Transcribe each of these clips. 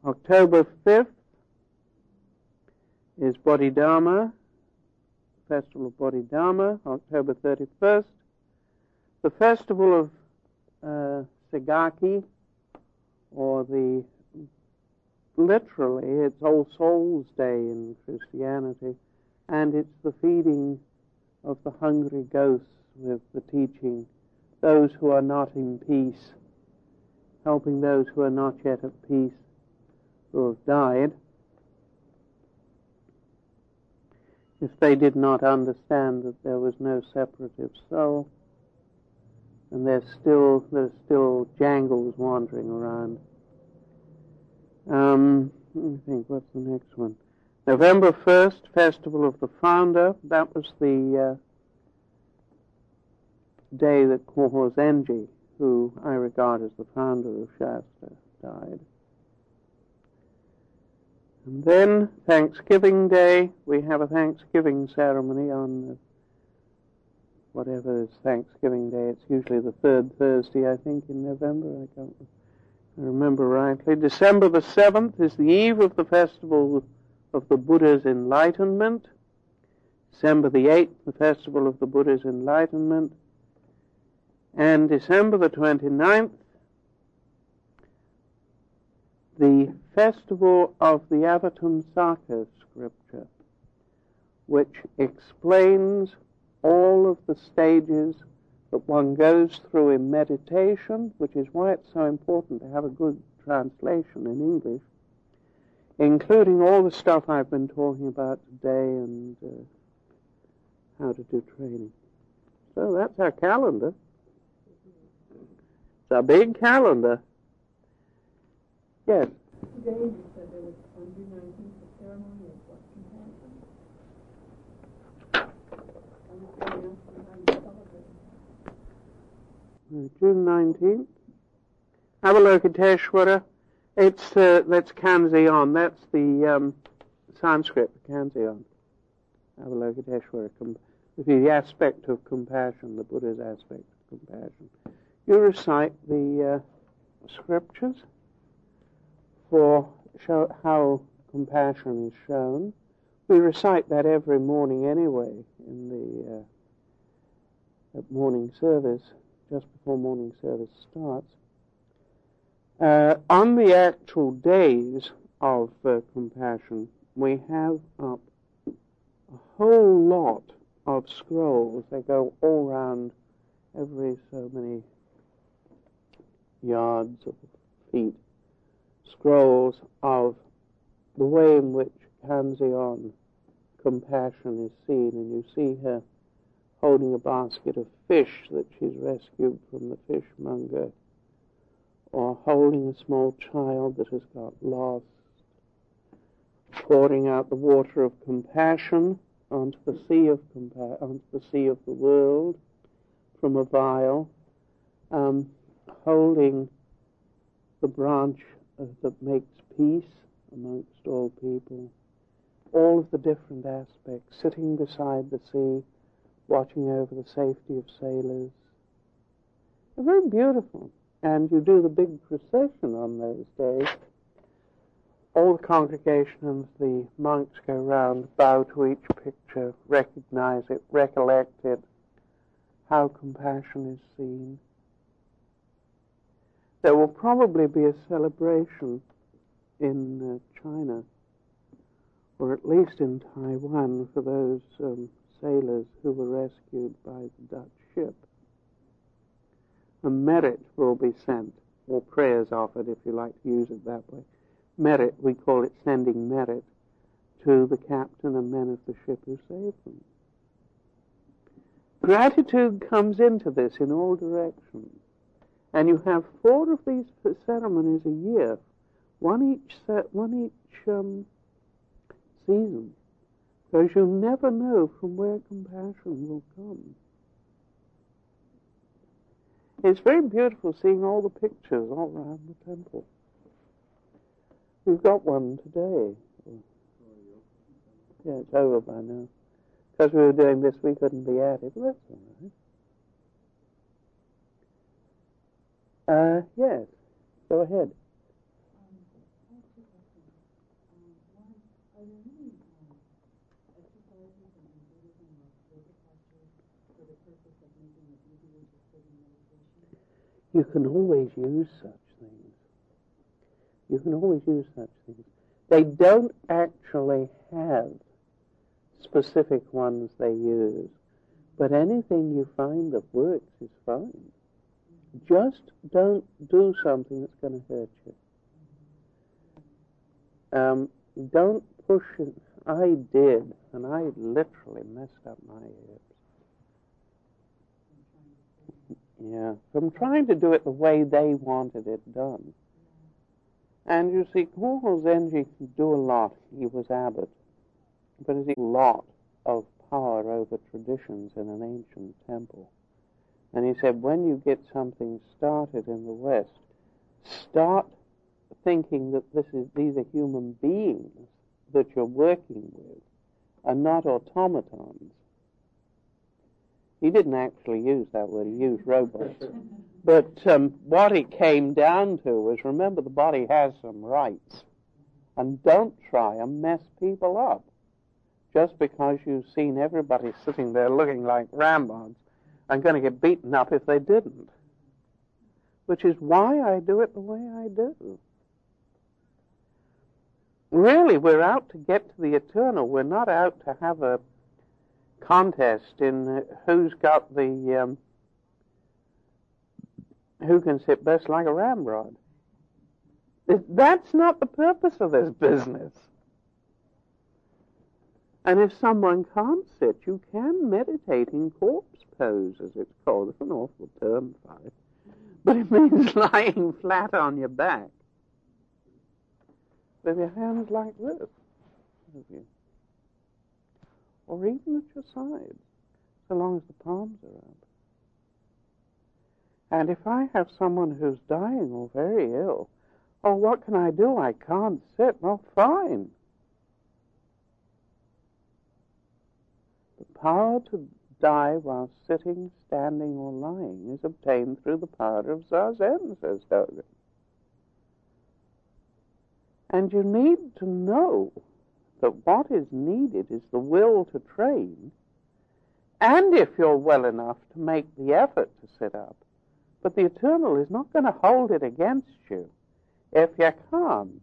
October 5th is Bodhidharma, Festival of Bodhidharma. October 31st, the Festival of Sagaki, or literally, it's All Souls Day in Christianity, and it's the feeding of the hungry ghosts with the teaching, those who are not in peace, helping those who are not yet at peace, who have died, if they did not understand that there was no separative soul, and there's still jangles wandering around. Let me think, what's the next one? November 1st, Festival of the Founder. That was the day that Kōhō Zenji, who I regard as the founder of Shasta, died. And then Thanksgiving Day, we have a Thanksgiving ceremony on whatever is Thanksgiving Day. It's usually the third Thursday, I think, in November. I can't remember rightly. December the 7th is the eve of the Festival of the Buddha's Enlightenment. December the 8th, the Festival of the Buddha's Enlightenment. And December the 29th, the Festival of the Avatamsaka Scripture, which explains all of the stages that one goes through in meditation, which is why it's so important to have a good translation in English, including all the stuff I've been talking about today and how to do training. So that's our calendar. It's a big calendar. Yes? Today you said there was on June 19th a ceremony of what compassion? June 19th. Avalokiteshvara. That's Kanzeon. That's the Sanskrit for Kanzeon. Avalokiteshvara. The aspect of compassion, the Buddha's aspect of compassion. You recite the scriptures for how compassion is shown. We recite that every morning anyway in the at morning service, just before morning service starts. On the actual days of compassion, we have up a whole lot of scrolls. They go all around every so many yards of feet. Scrolls of the way in which Kanzeon, compassion, is seen, and you see her holding a basket of fish that she's rescued from the fishmonger, or holding a small child that has got lost, pouring out the water of compassion onto the sea of the world from a vial, holding the branch that makes peace amongst all people, all of the different aspects, sitting beside the sea, watching over the safety of sailors. They're very beautiful. And you do the big procession on those days. All the congregation and the monks go round, bow to each picture, recognize it, recollect it, how compassion is seen. There will probably be a celebration in China, or at least in Taiwan, for those sailors who were rescued by the Dutch ship. A merit will be sent, or prayers offered, if you like to use it that way. Merit, we call it sending merit, to the captain and men of the ship who saved them. Gratitude comes into this in all directions. And you have 4 of these ceremonies a year, one each season, because you never know from where compassion will come. It's very beautiful seeing all the pictures all around the temple. We've got one today. Yeah, it's over by now. Because we were doing this, we couldn't be at it. Well, that's all right. Yes, go ahead. Are there any exercises in Buddhism or yoga postures for the purpose of making it easier to sit in meditation? You can always use such things. You can always use such things. They don't actually have specific ones they use, but anything you find that works is fine. Just don't do something that's going to hurt you. Don't push it. I did, and I literally messed up my hips. Yeah, from trying to do it the way they wanted it done. And you see, Kōhō Zenji could do a lot. He was abbot. But he had a lot of power over traditions in an ancient temple. And he said, when you get something started in the West, start thinking that these are human beings that you're working with, and not automatons. He didn't actually use that word, he used robots. But what it came down to was, remember, the body has some rights. And don't try and mess people up. Just because you've seen everybody sitting there looking like ramrods and going to get beaten up if they didn't. Which is why I do it the way I do. Really, we're out to get to the eternal. We're not out to have a contest in who's got the who can sit best like a ramrod. That's not the purpose of this business. And if someone can't sit, you can meditate in corpse pose, as it's called. It's an awful term for it. But it means lying flat on your back with your hands like this. Or even at your sides, so long as the palms are up. And if I have someone who's dying or very ill, oh, what can I do? I can't sit. Well, fine. The power to die while sitting, standing, or lying is obtained through the power of Zazen, says Dogen. And you need to know that what is needed is the will to train, and if you're well enough to make the effort to sit up. But the eternal is not going to hold it against you if you can't.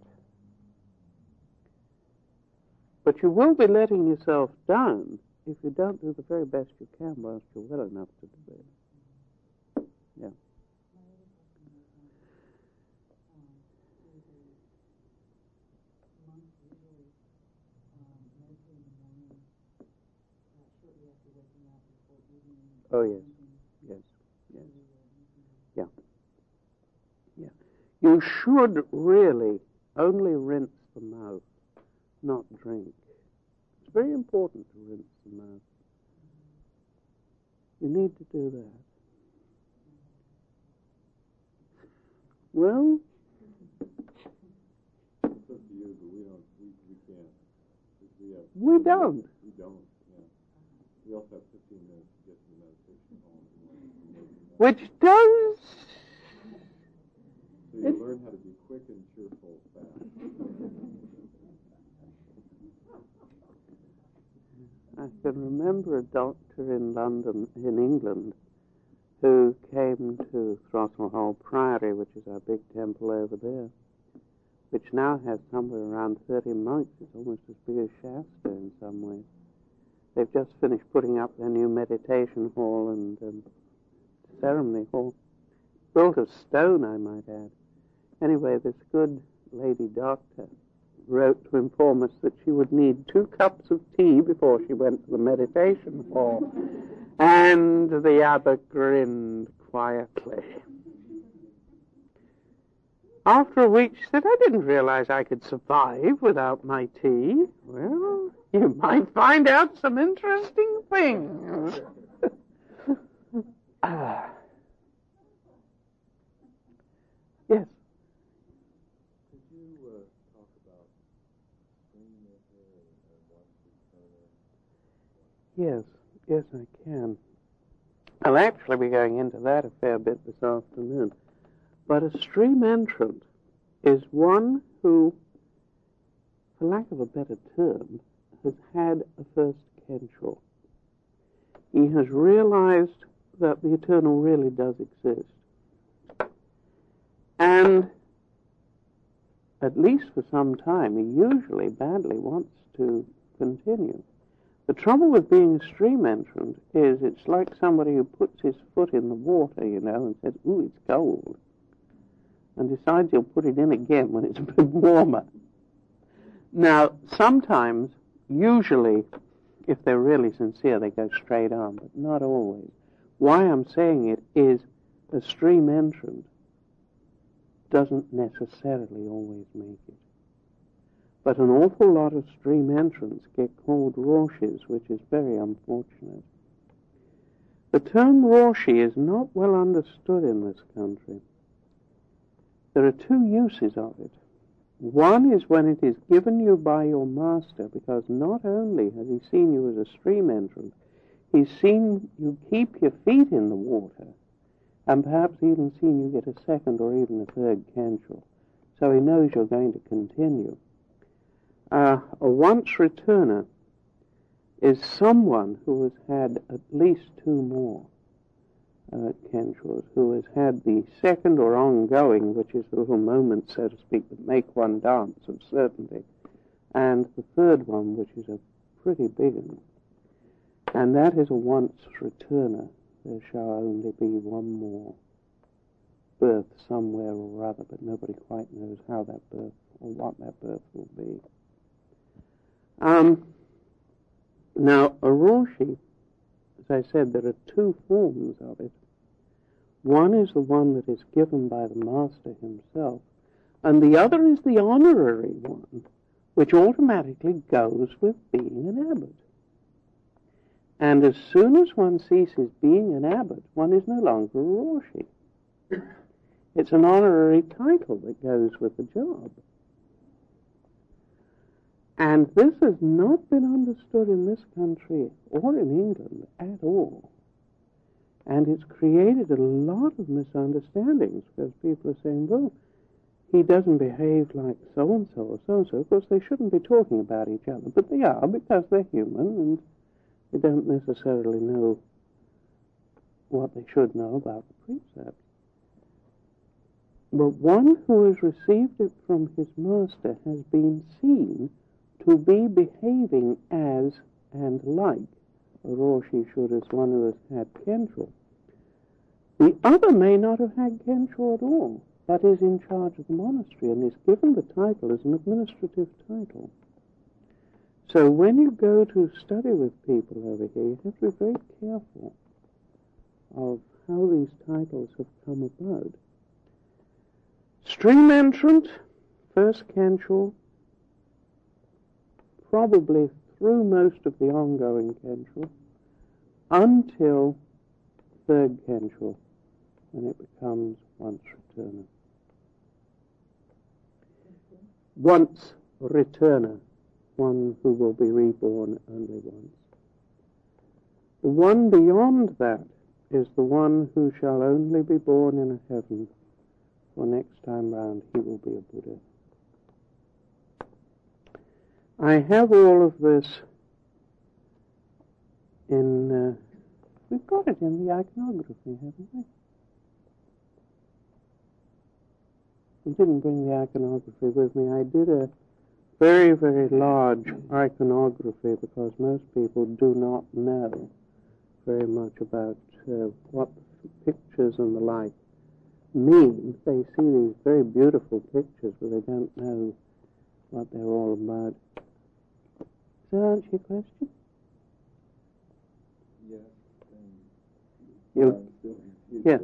But you will be letting yourself down if you don't do the very best you can whilst you're well enough to do it. Yeah. Oh, yes. Yes. Yes. Yeah. Yeah. You should really only rinse the mouth, not drink. It's very important to rinse the mouth. You need to do that. Well, it's up to you, but we can't. We don't. We don't, yeah. We also have 15 minutes to get to the meditation hall. Which does... So you learn how to be quick and cheerful fast. I can remember a doctor in London, in England, who came to Throstle Hall Priory, which is our big temple over there, which now has somewhere around 30 monks. It's almost as big as Shasta in some ways. They've just finished putting up their new meditation hall and ceremony hall. Built of stone, I might add. Anyway, this good lady doctor wrote to inform us that she would need 2 cups of tea before she went to the meditation hall. And the abbot grinned quietly. After a week, she said, I didn't realize I could survive without my tea. Well, you might find out some interesting things. Yes. Could you talk about Rainmaker and Watson? Yes, I can. I'll actually be going into that a fair bit this afternoon. But a stream entrant is one who, for lack of a better term, has had a first Kenshaw. He has realized that the eternal really does exist. And at least for some time, he usually badly wants to continue. The trouble with being a stream entrant is it's like somebody who puts his foot in the water, and says, ooh, it's cold, and decides he'll put it in again when it's a bit warmer. Now, sometimes, usually, if they're really sincere, they go straight on, but not always. Why I'm saying it is a stream entrant doesn't necessarily always make it. But an awful lot of stream entrants get called Roshis, which is very unfortunate. The term Roshi is not well understood in this country. There are two uses of it. One is when it is given you by your master, because not only has he seen you as a stream entrant, he's seen you keep your feet in the water, and perhaps even seen you get a second or even a third Kenshaw. So he knows you're going to continue. A once returner is someone who has had at least two more Kenshaws, who has had the second or ongoing, which is the little moment, so to speak, that make one dance of certainty, and the third one, which is a pretty big one, and that is a once returner. There shall only be one more birth somewhere or other, but nobody quite knows how that birth or what that birth will be. Now, a Roshi, as I said, there are two forms of it. One is the one that is given by the master himself, and the other is the honorary one, which automatically goes with being an abbot. And as soon as one ceases being an abbot, one is no longer a Roshi. It's an honorary title that goes with the job. And this has not been understood in this country or in England at all. And it's created a lot of misunderstandings, because people are saying, well, he doesn't behave like so-and-so or so-and-so. Of course, they shouldn't be talking about each other, but they are, because they're human, and they don't necessarily know what they should know about the precept. But one who has received it from his master has been seen to be behaving as and like a Roshi should, as one who has had Kenshaw. The other may not have had Kenshaw at all, but is in charge of the monastery and is given the title as an administrative title. So when you go to study with people over here, you have to be very careful of how these titles have come about. Stream entrant, first Kenshaw, probably through most of the ongoing Kenshaw, until third Kenshaw, when it becomes once returner. Once returner, one who will be reborn only once. The one beyond that is the one who shall only be born in a heaven, for next time round he will be a Buddha. I have all of this in, we've got it in the iconography, haven't we? I didn't bring the iconography with me. I did a very, very large iconography because most people do not know very much about what the pictures and the like mean. They see these very beautiful pictures, but they don't know what they're all about. Does that answer your question? Yes. You, yeah.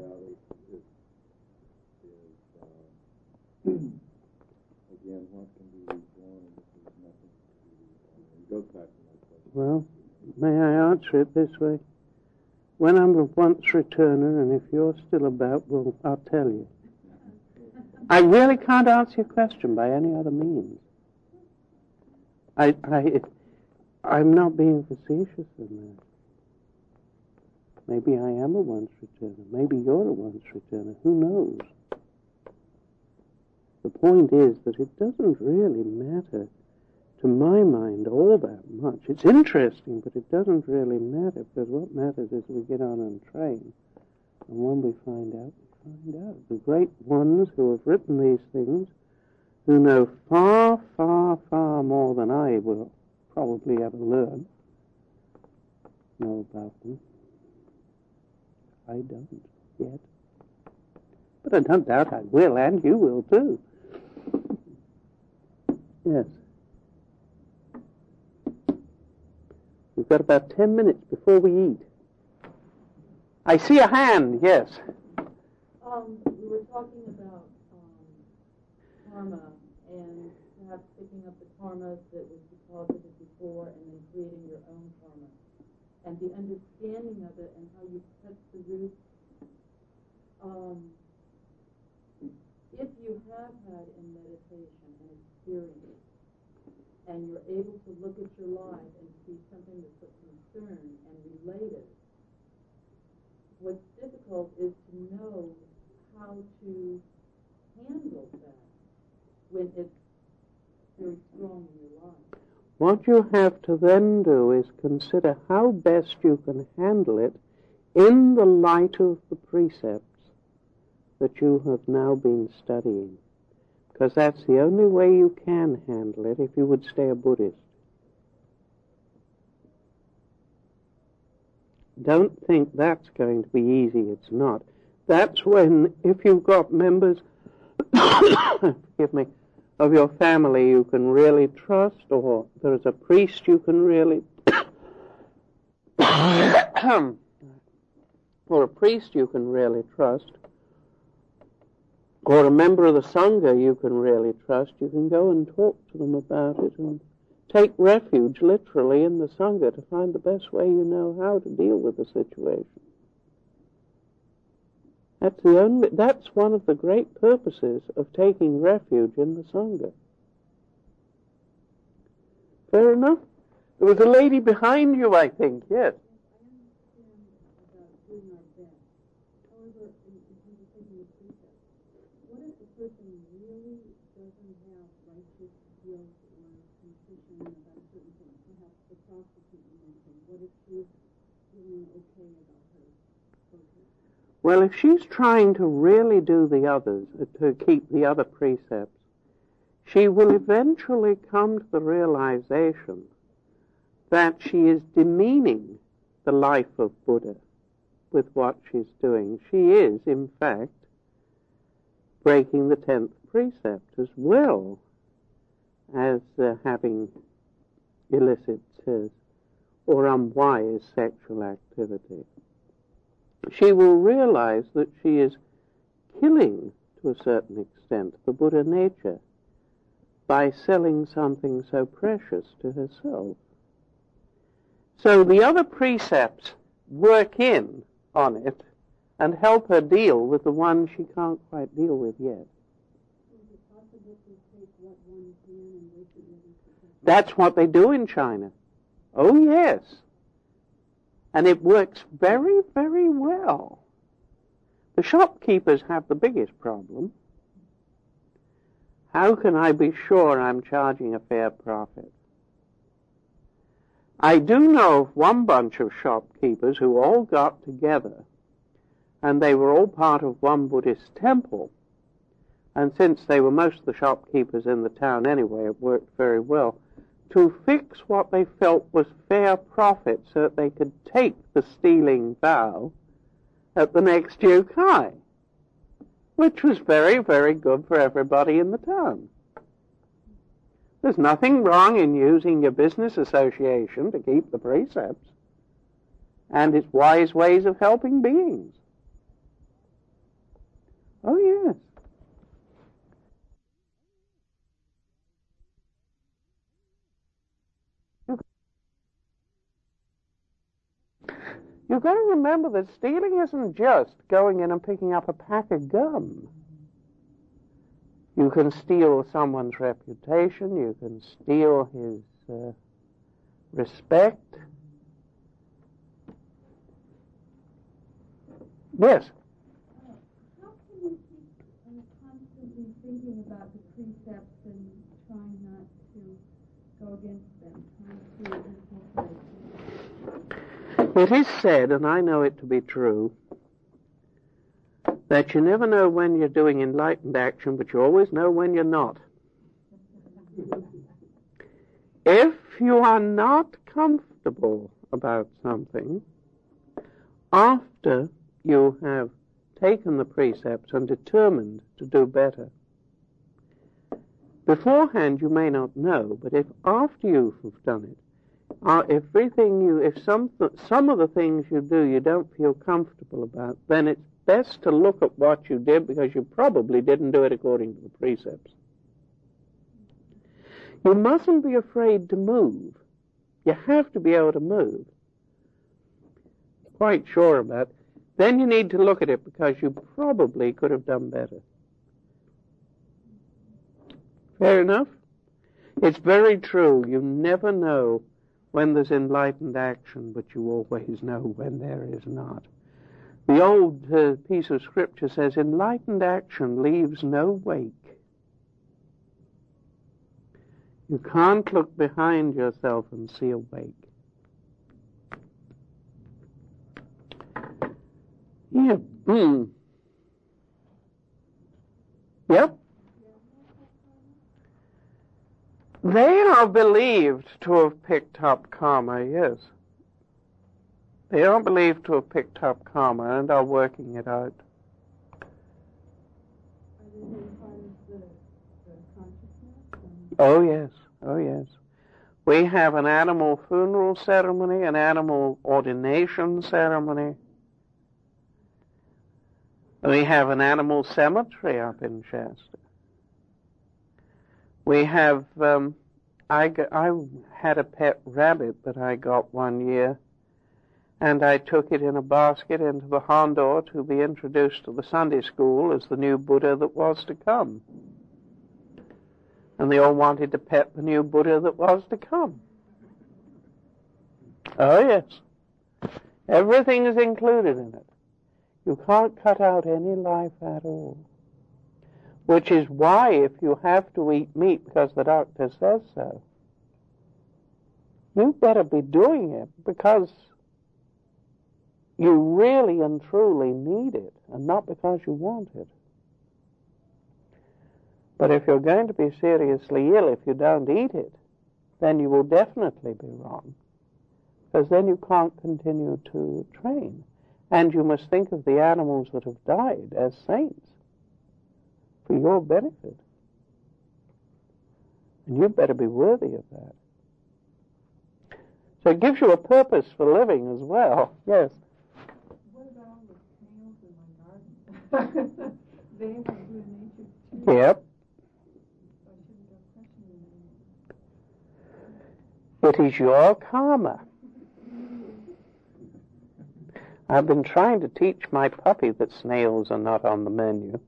Again, what can be reborn, and this is nothing to be reborn. It goes back to my question. Well, may I answer it this way? When I'm a once returner, and if you're still about, well, I'll tell you. I really can't answer your question by any other means. I'm not being facetious in that. Maybe I am a once returner. Maybe you're a once returner. Who knows? The point is that it doesn't really matter to my mind, all that much. It's interesting, but it doesn't really matter, because what matters is we get on and train. And when we find out, we find out. The great ones who have written these things, who know far, far, far more than I will probably ever learn, know about them. I don't yet. But I don't doubt I will, and you will too. Yes. We've got about 10 minutes before we eat. I see a hand, yes. We were talking about karma and perhaps picking up the karma that was deposited before and then creating your own karma. And the understanding of it and how you touch the roots. If you have had in meditation an experience and you're able to look at your life and see something that's of concern and relate it, what's difficult is to know how to handle that when it's very strong in your life. What you have to then do is consider how best you can handle it in the light of the precepts that you have now been studying. Because that's the only way you can handle it if you would stay a Buddhist. Don't think that's going to be easy. It's not. That's when, if you've got members, forgive me, of your family you can really trust, or there's a priest you can really, or a priest you can really trust, or a member of the Sangha you can really trust, you can go and talk to them about it and take refuge literally in the Sangha to find the best way you know how to deal with the situation. That's one of the great purposes of taking refuge in the Sangha. Fair enough? There was a lady behind you, I think, yes. I understand about doing our best. However, in terms of taking the precept, what if the person really doesn't have righteous guilt or contrition about certain things? Perhaps the prostitute you mentioned. What if she's feeling okay about her focus? Well, if she's trying to really do the others, to keep the other precepts, she will eventually come to the realization that she is demeaning the life of Buddha with what she's doing. She is, in fact, breaking the 10th precept as well as having illicit or unwise sexual activity. She will realize that she is killing, to a certain extent, the Buddha nature by selling something so precious to herself. So the other precepts work in on it and help her deal with the one she can't quite deal with yet. Is it possible to take what one can and make it really successful? That's what they do in China. Oh, yes. And it works very, very well. The shopkeepers have the biggest problem. How can I be sure I'm charging a fair profit? I do know of one bunch of shopkeepers who all got together, and they were all part of one Buddhist temple. And since they were most of the shopkeepers in the town anyway, it worked very well, to fix what they felt was fair profit so that they could take the stealing vow at the next Yukai, which was very, very good for everybody in the town. There's nothing wrong in using your business association to keep the precepts and its wise ways of helping beings. Oh, yes. You've got to remember that stealing isn't just going in and picking up a pack of gum. You can steal someone's reputation, you can steal his respect. Yes? How can you keep constantly thinking about the precepts and trying not to go go against them, trying to incorporate. It is said, and I know it to be true, that you never know when you're doing enlightened action, but you always know when you're not. If you are not comfortable about something, after you have taken the precepts and determined to do better, beforehand you may not know, but if after you have done it, if some of the things you do you don't feel comfortable about, then it's best to look at what you did, because you probably didn't do it according to the precepts. You mustn't be afraid to move. You have to be able to move. Quite sure about it. Then you need to look at it, because you probably could have done better. Fair enough? It's very true. You never know when there's enlightened action, but you always know when there is not. The old piece of scripture says, enlightened action leaves no wake. You can't look behind yourself and see a wake. Yeah. Yep. They are believed to have picked up karma, yes. They are believed to have picked up karma and are working it out. Are they part of the consciousness? Oh, yes. Oh, yes. We have an animal funeral ceremony, an animal ordination ceremony. We have an animal cemetery up in Shasta. We have, I had a pet rabbit that I got one year, and I took it in a basket into the Hondor to be introduced to the Sunday school as the new Buddha that was to come. And they all wanted to pet the new Buddha that was to come. Oh, yes. Everything is included in it. You can't cut out any life at all. Which is why, if you have to eat meat because the doctor says so, you better be doing it because you really and truly need it, and not because you want it. But if you're going to be seriously ill if you don't eat it, then you will definitely be wrong, because then you can't continue to train. And you must think of the animals that have died as saints for your benefit. And you better be worthy of that. So it gives you a purpose for living as well. Yes? What about all the snails in my garden? They have good nature too. Yep. So I shouldn't go questioning them. It is your karma. I've been trying to teach my puppy that snails are not on the menu.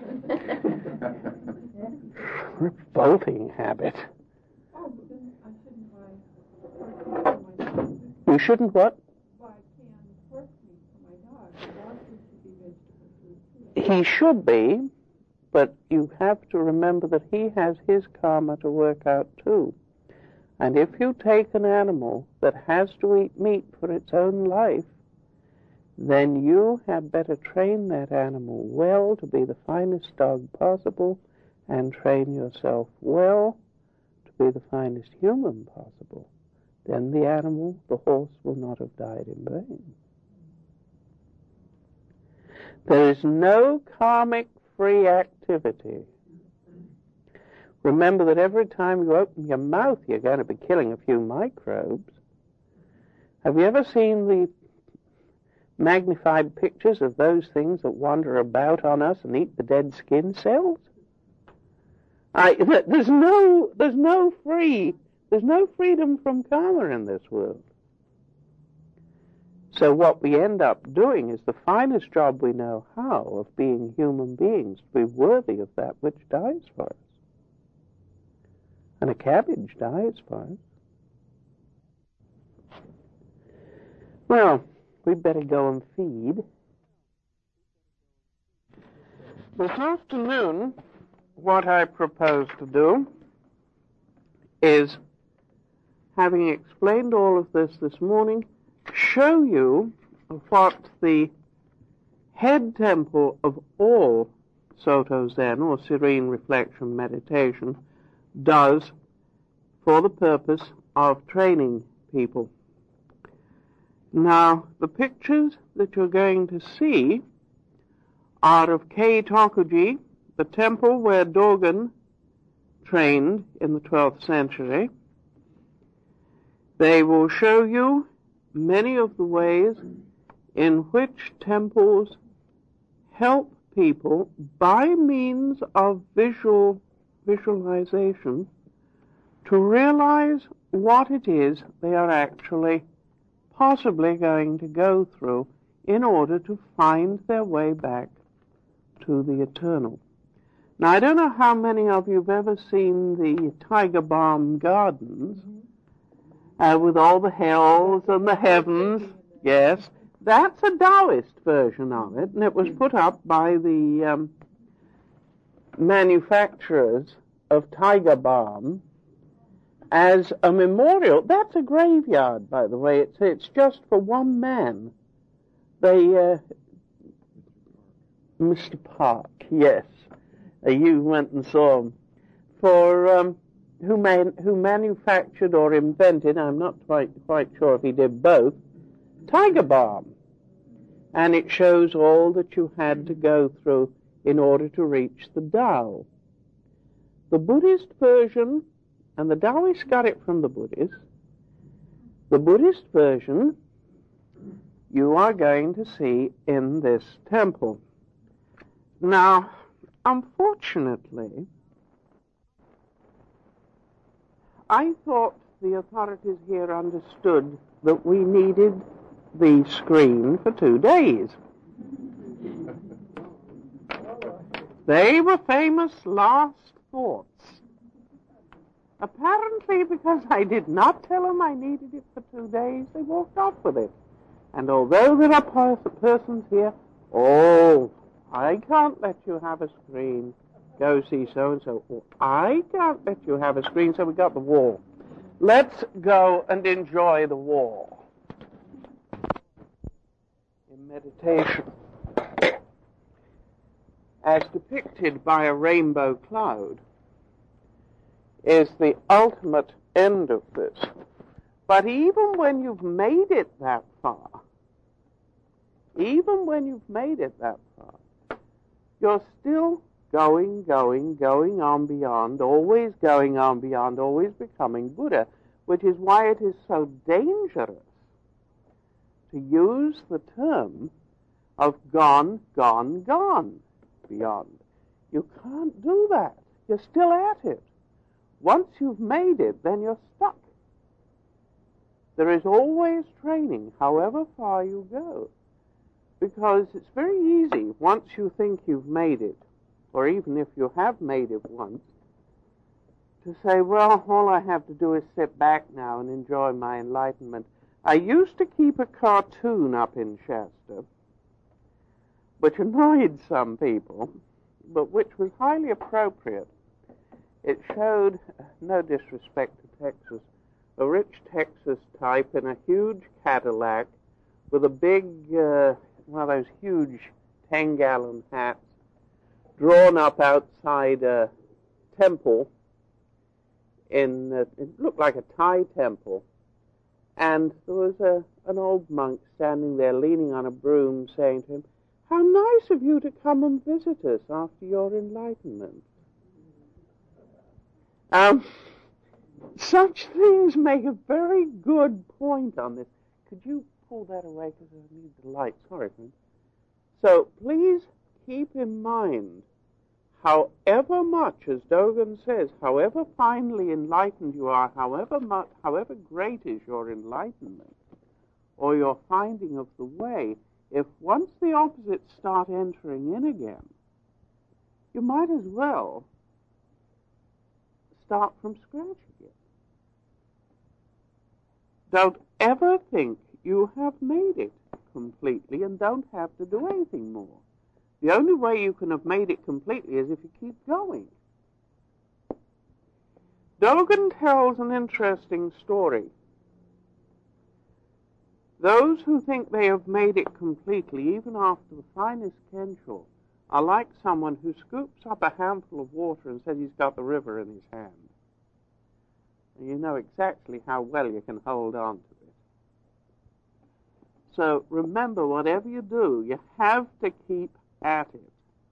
Revolting habit. Oh, but then I shouldn't buy pork meat for my dog. You shouldn't what? Buy canned pork meat for my dog. The dog should be vegetable food too. He should be, but you have to remember that he has his karma to work out too. And if you take an animal that has to eat meat for its own life, then you had better train that animal well to be the finest dog possible, and train yourself well to be the finest human possible. Then the animal, the horse, will not have died in vain. There is no karmic-free activity. Remember that every time you open your mouth, you're going to be killing a few microbes. Have you ever seen the magnified pictures of those things that wander about on us and eat the dead skin cells? There's no freedom from karma in this world. So what we end up doing is the finest job we know how of being human beings, to be worthy of that which dies for us. And a cabbage dies for us. Well, we'd better go and feed. This afternoon, what I propose to do is having explained all of this morning, show you what the head temple of all Soto Zen, or serene reflection meditation, does for the purpose of training people. Now, the pictures that you're going to see are of Kei Tokuji, the temple where Dogen trained in the 12th century. They will show you many of the ways in which temples help people by means of visualization to realize what it is they are actually possibly going to go through in order to find their way back to the eternal. Now, I don't know how many of you have ever seen the Tiger Balm Gardens with all the hells and the heavens. Yes, that's a Taoist version of it, and it was put up by the manufacturers of Tiger Balm as a memorial. That's a graveyard, by the way. It's just for one man. Mr. Park, yes. You went and saw him. For who manufactured or invented, I'm not quite sure if he did both, Tiger Balm. And it shows all that you had to go through in order to reach the Tao. The Buddhist version, and the Taoists got it from the Buddhists, the Buddhist version you are going to see in this temple. Now, unfortunately, I thought the authorities here understood that we needed the screen for 2 days. They were famous last thoughts. Apparently, because I did not tell them I needed it for 2 days, they walked off with it. And although there are persons here, I can't let you have a screen. Go see so-and-so. Or, I can't let you have a screen, so we got the wall. Let's go and enjoy the wall. In meditation, as depicted by a rainbow cloud, is the ultimate end of this. But even when you've made it that far, you're still going on beyond, always going on beyond, always becoming Buddha, which is why it is so dangerous to use the term of gone beyond. You can't do that. You're still at it. Once you've made it, then you're stuck. There is always training, however far you go, because it's very easy, once you think you've made it, or even if you have made it once, to say, well, all I have to do is sit back now and enjoy my enlightenment. I used to keep a cartoon up in Shasta, which annoyed some people, but which was highly appropriate. It showed, no disrespect to Texas, a rich Texas type in a huge Cadillac with a big, one of those huge 10-gallon hats, drawn up outside a temple. It looked like a Thai temple. And there was an old monk standing there leaning on a broom saying to him, "How nice of you to come and visit us after your enlightenment." Such things make a very good point on this. Could you pull that away because I need the light? Sorry, friend. So please keep in mind, however much, as Dogen says, however finely enlightened you are, however great is your enlightenment or your finding of the way, if once the opposites start entering in again, you might as well start from scratch again. Don't ever think you have made it completely and don't have to do anything more. The only way you can have made it completely is if you keep going. Dogen tells an interesting story. Those who think they have made it completely, even after the finest Kensho, are like someone who scoops up a handful of water and says he's got the river in his hand. And you know exactly how well you can hold on to it. So remember, whatever you do, you have to keep at it.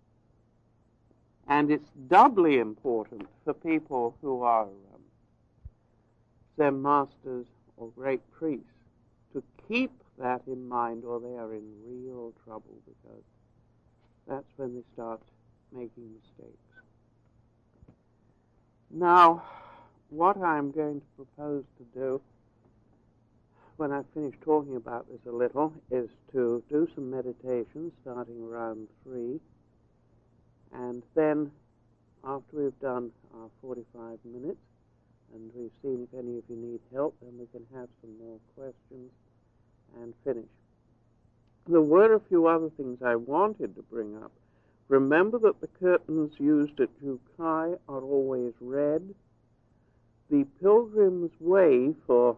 And it's doubly important for people who are Zen masters or great priests to keep that in mind, or they are in real trouble, because that's when they start making mistakes. Now, what I'm going to propose to do when I finish talking about this a little is to do some meditation starting around 3, and then after we've done our 45 minutes and we've seen if any of you need help, then we can have some more questions and finish. There were a few other things I wanted to bring up. Remember that the curtains used at Jukai are always red. The Pilgrim's Way for,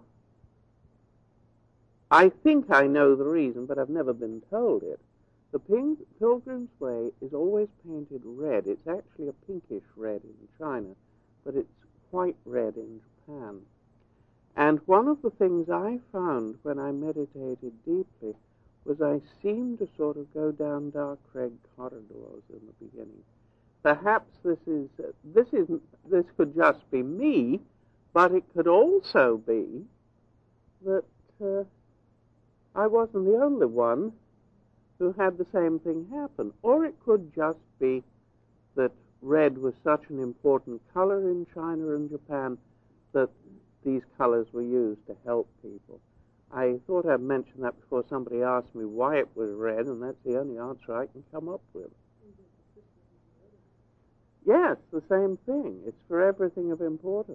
I think I know the reason, but I've never been told it. The Pilgrim's Way is always painted red. It's actually a pinkish red in China, but it's white red in Japan. And one of the things I found when I meditated deeply was I seemed to sort of go down dark red corridors in the beginning. Perhaps this could just be me, but it could also be that I wasn't the only one who had the same thing happen. Or it could just be that red was such an important color in China and Japan that these colors were used to help people. I thought I'd mention that before somebody asked me why it was red, and that's the only answer I can come up with. Yes, the same thing. It's for everything of importance.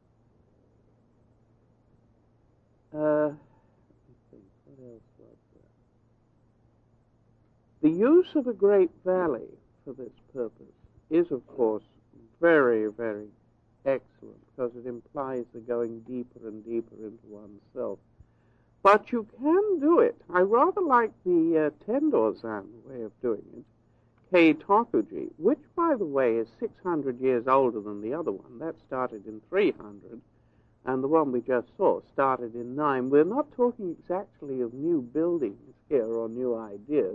Let me think. What else was there? The use of a great valley for this purpose is, of course, very, very excellent, because it implies the going deeper and deeper into oneself. But you can do it. I rather like the Tendo-Zan way of doing it, Kei Tokuji, which, by the way, is 600 years older than the other one. That started in 300, and the one we just saw started in 9. We're not talking exactly of new buildings here or new ideas.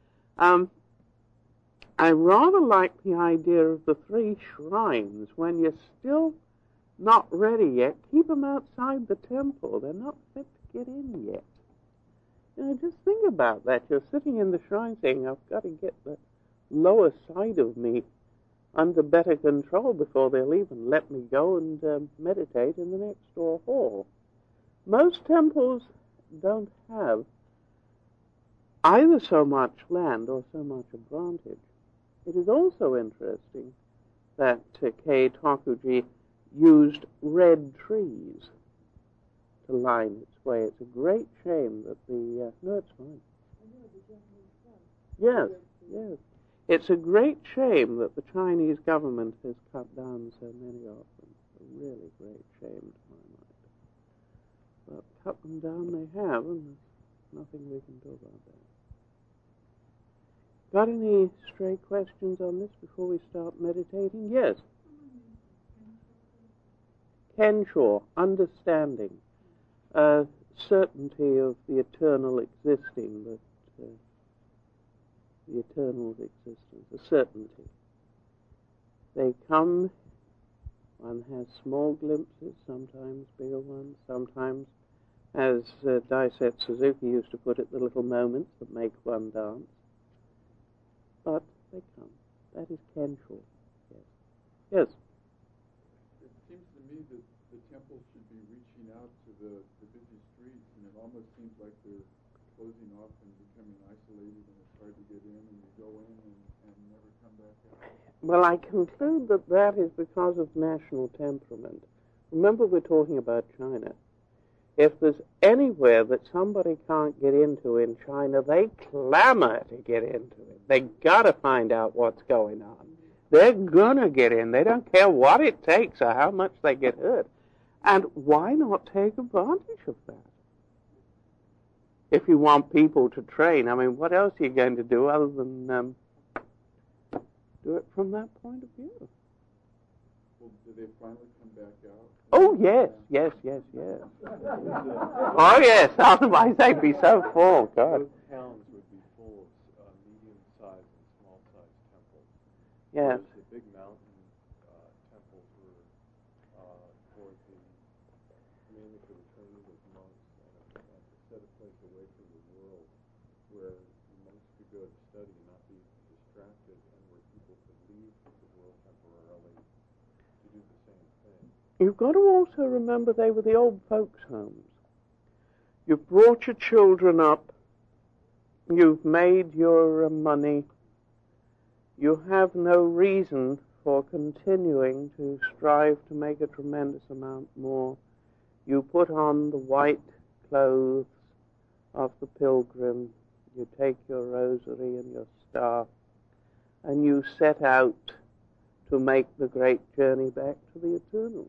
I rather like the idea of the 3 shrines. When you're still not ready yet, keep them outside the temple. They're not fit to get in yet. You know, just think about that. You're sitting in the shrine saying, I've got to get the lower side of me under better control before they'll even let me go and meditate in the next door hall. Most temples don't have either so much land or so much advantage. It is also interesting that Kei Tokuji used red trees to line its way. It's a great shame that the... no, it's fine. Yes, yes. It's a great shame that the Chinese government has cut down so many of them. A really great shame to my mind. But cut them down they have, and there's nothing we can do about that. Got any stray questions on this before we start meditating? Yes. Kensho, understanding, certainty of the eternal existing, that the eternal existence, a certainty. They come, one has small glimpses, sometimes bigger ones, sometimes, as Daisetsu Suzuki used to put it, the little moments that make one dance. But they come. That is Kensho. Yes. Yes. It seems to me that the temples should be reaching out to the busy streets, and it almost seems like they're closing off and becoming isolated, and it's hard to get in, and you go in and never come back out. Well, I conclude that that is because of national temperament. Remember, we're talking about China. If there's anywhere that somebody can't get into in China, they clamor to get into it. They got to find out what's going on. They're gonna get in. They don't care what it takes or how much they get hurt. And why not take advantage of that? If you want people to train, I mean, what else are you going to do other than do it from that point of view? Well, do they finally come back out? Oh, yes. Oh, yes, otherwise they'd be so full, God. Those towns would be full of medium-sized and small-sized temples. Yes. Whereas the big mountain temples were mainly for the training of monks and to set a place away from the world where the monks could go to study and not be distracted, and where people could leave the world temporarily to do the same thing. You've got to also remember they were the old folks' homes. You've brought your children up. You've made your money. You have no reason for continuing to strive to make a tremendous amount more. You put on the white clothes of the pilgrim. You take your rosary and your staff, and you set out to make the great journey back to the eternal.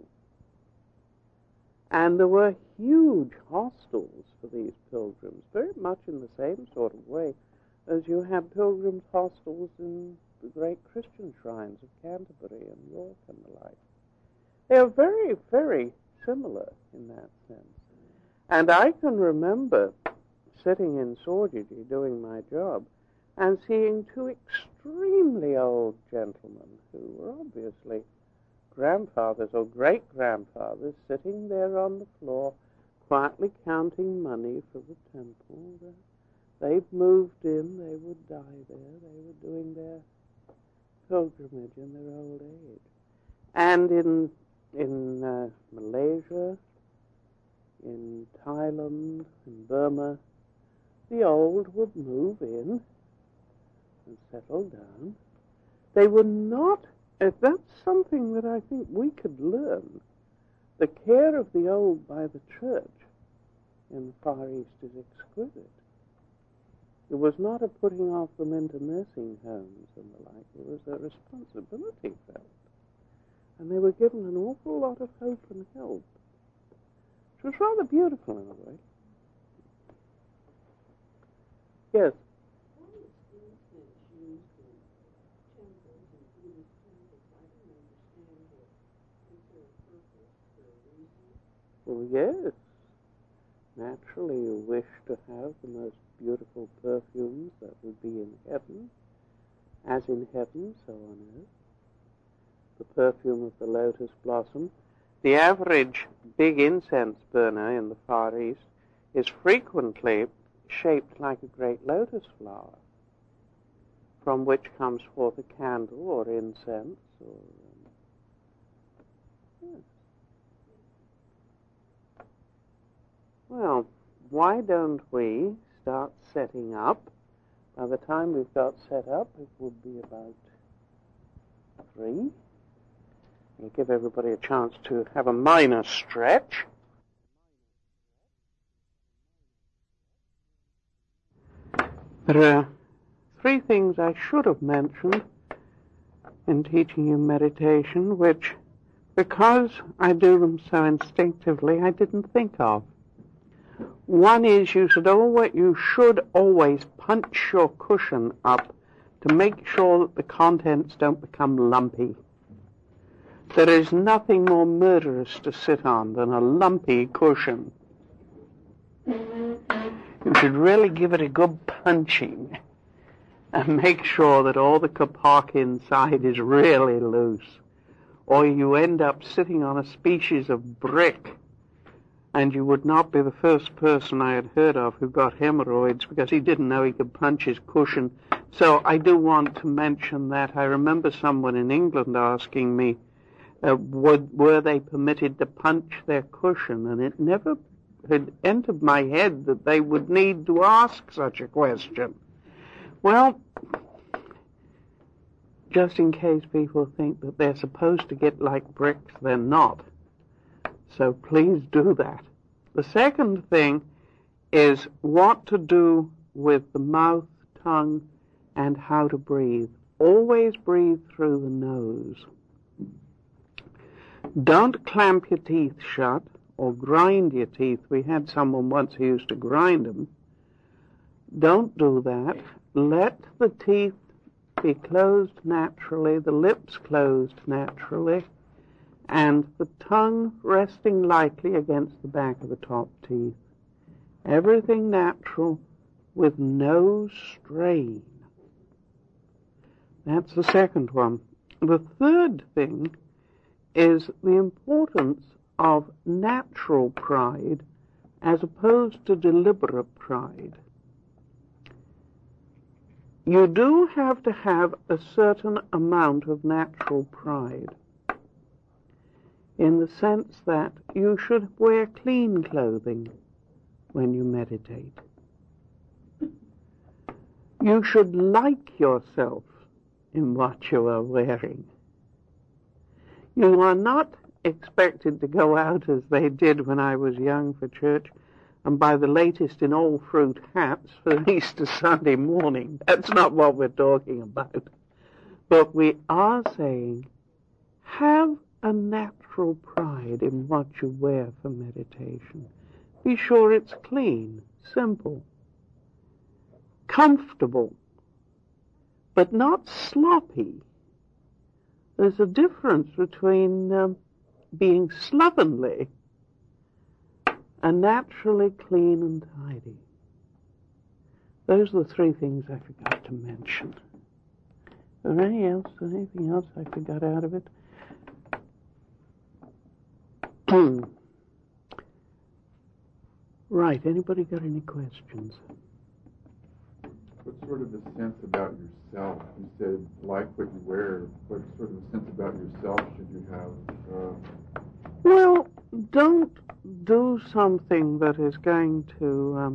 And there were huge hostels for these pilgrims, very much in the same sort of way as you have pilgrims' hostels in the great Christian shrines of Canterbury and York and the like. They are very, very similar in that sense. And I can remember sitting in Sorgiji doing my job and seeing two extremely old gentlemen who were obviously grandfathers or great-grandfathers sitting there on the floor quietly counting money for the temple. They've moved in, they would die there, they were doing their pilgrimage in their old age. And in Malaysia, in Thailand, in Burma, the old would move in and settle down. They were not, that's something that I think we could learn. The care of the old by the church in the Far East is exquisite. It was not a putting off them into nursing homes and the like. It was a responsibility felt. And they were given an awful lot of hope and help. It was rather beautiful in a way. Yes? What is incense used in temples and Buddhist temples? I don't understand it. Is there a purpose or a reason? Well, yes. Naturally, you wish to have the most beautiful perfumes that would be in heaven, as in heaven, so on earth. The perfume of the lotus blossom. The average big incense burner in the Far East is frequently shaped like a great lotus flower, from which comes forth a candle or incense. Or, yes. Well, why don't we start setting up? By the time we've got set up, it will be about 3. We'll give everybody a chance to have a minor stretch. There are 3 things I should have mentioned in teaching you meditation, which, because I do them so instinctively, I didn't think of. One is you should always punch your cushion up to make sure that the contents don't become lumpy. There is nothing more murderous to sit on than a lumpy cushion. You should really give it a good punching and make sure that all the kapak inside is really loose, or you end up sitting on a species of brick. And you would not be the first person I had heard of who got hemorrhoids because he didn't know he could punch his cushion. So I do want to mention that. I remember someone in England asking me, were they permitted to punch their cushion? And it never had entered my head that they would need to ask such a question. Well, just in case people think that they're supposed to get like bricks, they're not. So please do that. The second thing is what to do with the mouth, tongue, and how to breathe. always breathe through the nose. Don't clamp your teeth shut or grind your teeth. We had someone once who used to grind them. Don't do that. Let the teeth be closed naturally, the lips closed naturally, and the tongue resting lightly against the back of the top teeth. Everything natural with no strain. That's the second one. The third thing is the importance of natural pride as opposed to deliberate pride. You do have to have a certain amount of natural pride, in the sense that you should wear clean clothing when you meditate. You should like yourself in what you are wearing. You are not expected to go out as they did when I was young for church and buy the latest in all fruit hats for Easter Sunday morning. That's not what we're talking about. But we are saying, have a natural pride in what you wear for meditation. Be sure it's clean, simple, comfortable, but not sloppy. There's a difference between being slovenly and naturally clean and tidy. Those are the three things I forgot to mention. Is there anything else I forgot out of it? Right, anybody got any questions? What sort of a sense about yourself? You said like what you wear. What sort of a sense about yourself should you have? Well, don't do something that is going to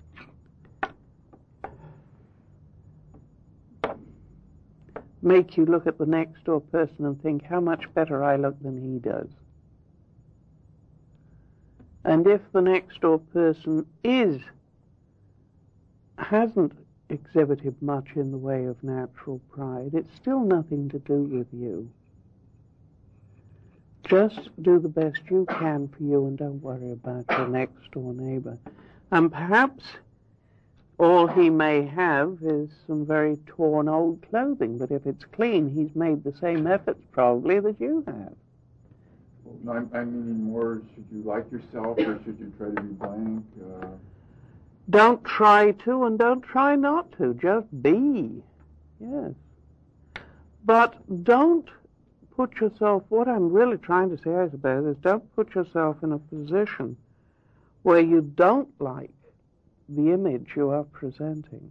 make you look at the next door person and think how much better I look than he does. And if the next door person hasn't exhibited much in the way of natural pride, it's still nothing to do with you. Just do the best you can for you and don't worry about your next door neighbor. And perhaps all he may have is some very torn old clothing, but if it's clean, he's made the same efforts probably that you have. No, I'm meaning more, should you like yourself or should you try to be blank? Don't try to and don't try not to. Just be. Yes. But don't put yourself, what I'm really trying to say, I suppose, is don't put yourself in a position where you don't like the image you are presenting.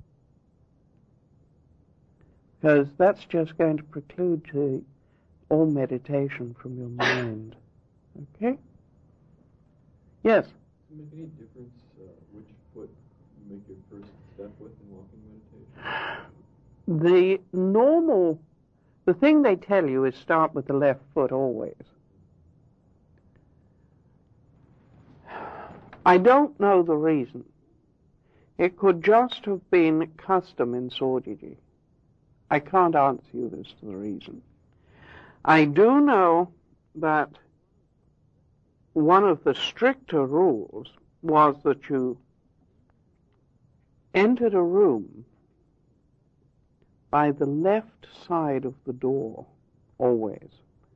Because that's just going to preclude all meditation from your mind. Okay? Yes? Does it make any difference which foot you make your first step with in walking meditation? The thing they tell you is start with the left foot always. I don't know the reason. It could just have been custom in Sojiji. I can't answer you as to the reason. I do know that one of the stricter rules was that you entered a room by the left side of the door, always.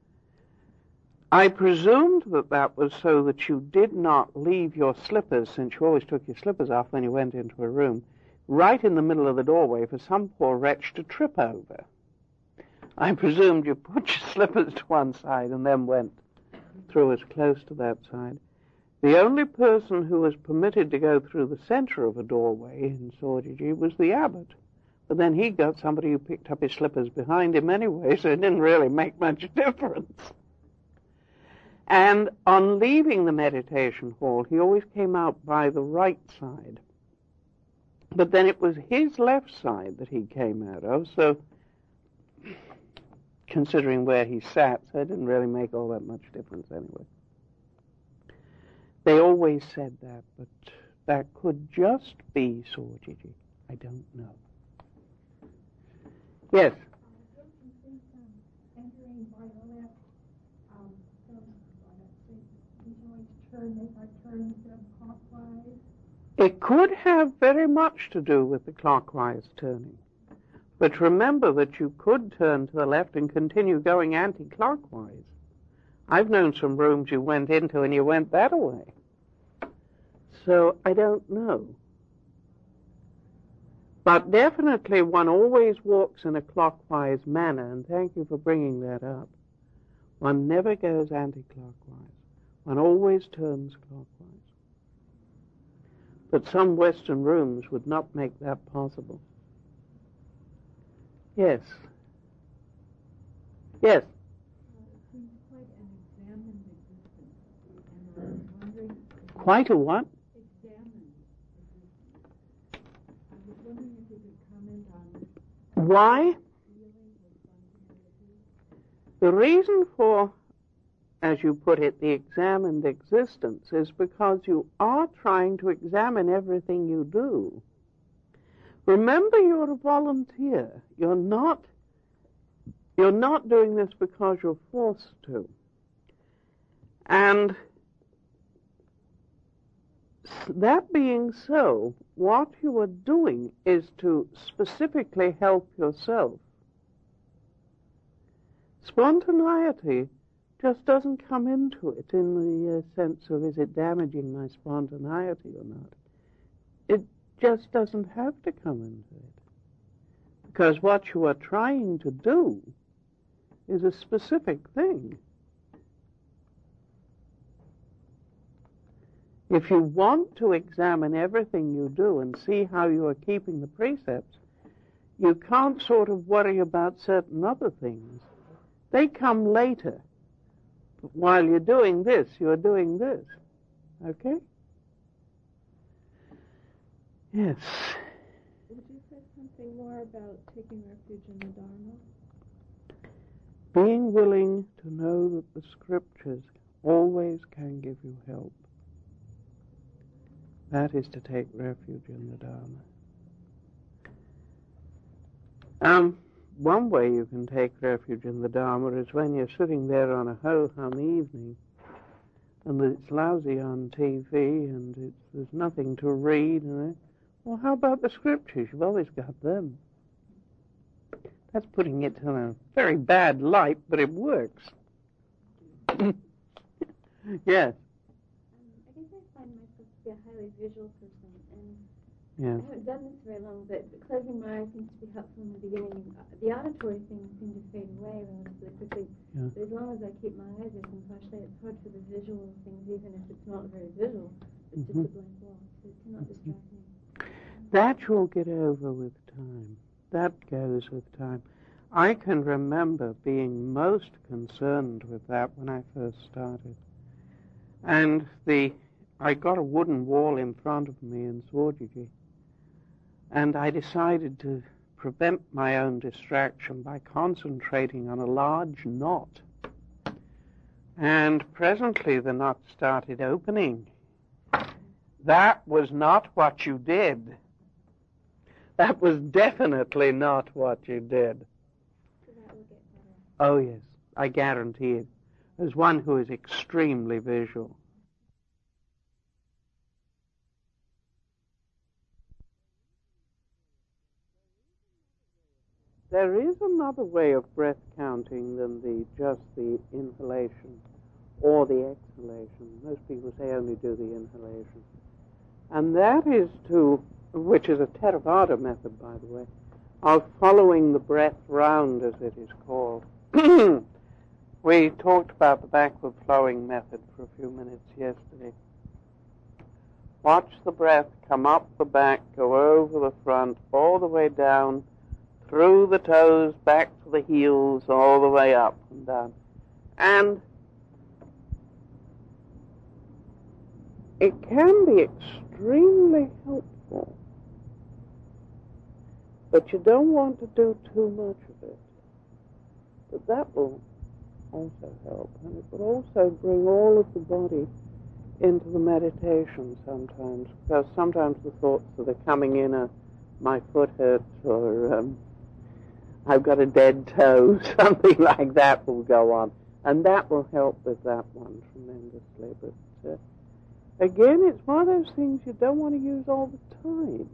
I presumed that that was so that you did not leave your slippers, since you always took your slippers off when you went into a room, right in the middle of the doorway for some poor wretch to trip over. I presumed you put your slippers to one side and then went through as close to that side. The only person who was permitted to go through the center of a doorway in Sojiji was the abbot. But then he got somebody who picked up his slippers behind him anyway, so it didn't really make much difference. And on leaving the meditation hall, he always came out by the right side. But then it was his left side that he came out of, so considering where he sat, so it didn't really make all that much difference anyway. They always said that, but that could just be Sojiji. I don't know. Yes. Don't you think entering by the left, we can always make our turn clockwise? It could have very much to do with the clockwise turning. But remember that you could turn to the left and continue going anti-clockwise. I've known some rooms you went into and you went that way. So I don't know. But definitely one always walks in a clockwise manner, and thank you for bringing that up. One never goes anti-clockwise. One always turns clockwise. But some Western rooms would not make that possible. Yes. Yes. It seems quite an examined existence, and I was wondering... Quite a what? Examined existence. I was wondering if you could comment on Why? feeling of spontaneity. The reason for, as you put it, the examined existence is because you are trying to examine everything you do. Remember, you're a volunteer. You're not doing this because you're forced to. And that being so, what you are doing is to specifically help yourself. Spontaneity just doesn't come into it in the sense of, is it damaging my spontaneity or not? It just doesn't have to come into it. Because what you are trying to do is a specific thing. If you want to examine everything you do and see how you are keeping the precepts, you can't sort of worry about certain other things. They come later. But while you're doing this, you're doing this. Okay? Yes. Would you say something more about taking refuge in the Dharma? Being willing to know that the scriptures always can give you help. That is to take refuge in the Dharma. One way you can take refuge in the Dharma is when you're sitting there on a ho-hum evening and it's lousy on TV and there's nothing to read. Well, how about the scriptures? You've always got them. That's putting it in a very bad light, but it works. Yes. I guess I find myself to be a highly visual person, and Yes. I haven't done this very long, but closing my eyes seems to be helpful in the beginning. The auditory things seem to fade away relatively quickly. Yeah. But as long as I keep my eyes open partially, it's hard for the visual things, even if it's not very visual. It's just a blank wall, so it cannot distract me. That you'll get over with time. That goes with time. I can remember being most concerned with that when I first started. And I got a wooden wall in front of me in Swarjiji. And I decided to prevent my own distraction by concentrating on a large knot. And presently the knot started opening. That was not what you did. That was definitely not what you did. So that will get better. Oh, yes, I guarantee it. As one who is extremely visual. There is another way of breath counting than just the inhalation or the exhalation. Most people say only do the inhalation. And that is which is a Theravada method, by the way, of following the breath round, as it is called. We talked about the backward flowing method for a few minutes yesterday. Watch the breath come up the back, go over the front, all the way down, through the toes, back to the heels, all the way up and down. And it can be extremely helpful, but you don't want to do too much of it. But that will also help, and it will also bring all of the body into the meditation sometimes, because sometimes the thoughts that are coming in are, my foot hurts, or I've got a dead toe, something like that will go on. And that will help with that one tremendously. But again, it's one of those things you don't want to use all the time.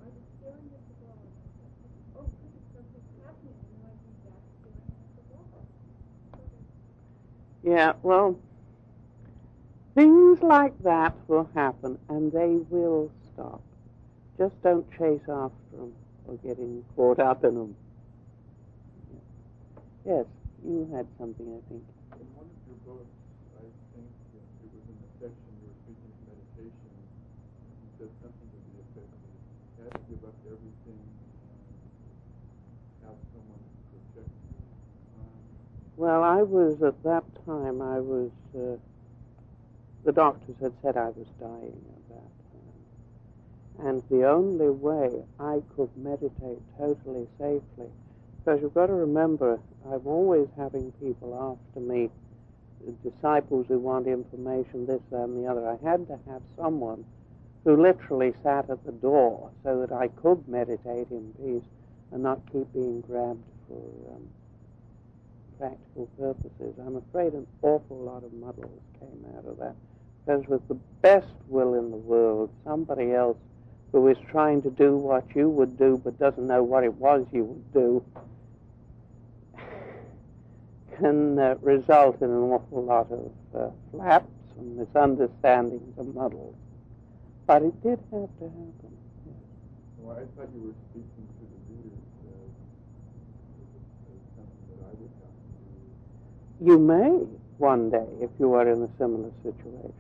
Yeah, well, things like that will happen, and they will stop. Just don't chase after them or getting caught up in them. Yes, you had something, I think. In one of your books, I think it was in the section you were speaking of meditation, you said something to the effect that you had to give up everything and have someone to protect you. Well, I was, at that time, the doctors had said I was dying at that time. And the only way I could meditate totally safely, because you've got to remember, I'm always having people after me, disciples who want information, this, that, and the other. I had to have someone who literally sat at the door so that I could meditate in peace and not keep being grabbed for practical purposes. I'm afraid an awful lot of muddles came out of that, because with the best will in the world, somebody else who is trying to do what you would do but doesn't know what it was you would do can result in an awful lot of flaps and misunderstandings and muddles. But it did have to happen. Yes. Well, I thought you were speaking to the readers as something that I would have to do. You may one day, if you are in a similar situation.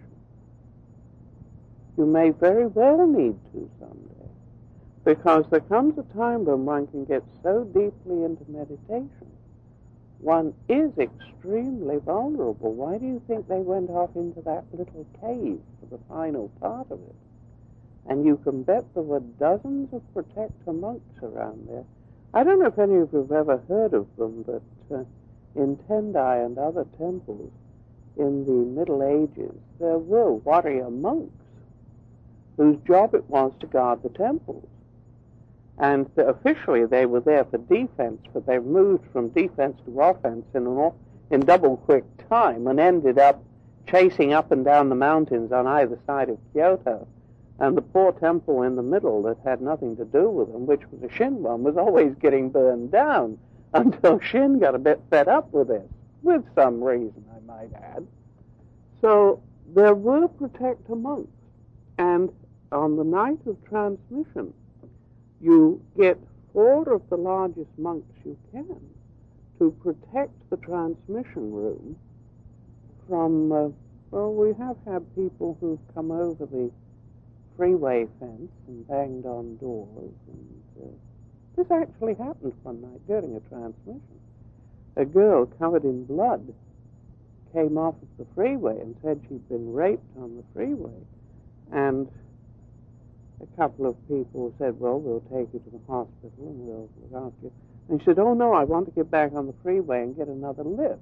You may very well need to someday, because there comes a time when one can get so deeply into meditation, one is extremely vulnerable. Why do you think they went off into that little cave for the final part of it? And you can bet there were dozens of protector monks around there. I don't know if any of you have ever heard of them, but in Tendai and other temples in the Middle Ages, there were warrior monks whose job it was to guard the temples. And officially they were there for defense, but they moved from defense to offense in double quick time and ended up chasing up and down the mountains on either side of Kyoto. And the poor temple in the middle that had nothing to do with them, which was a Shin one, was always getting burned down until Shin got a bit fed up with this, with some reason, I might add. So there were protector monks, and on the night of transmission, you get 4 of the largest monks you can to protect the transmission room from, well, we have had people who've come over the freeway fence and banged on doors, and this actually happened one night during a transmission. A girl covered in blood came off of the freeway and said she'd been raped on the freeway, and a couple of people said, well, we'll take you to the hospital and we'll look after you. And she said, oh, no, I want to get back on the freeway and get another lift.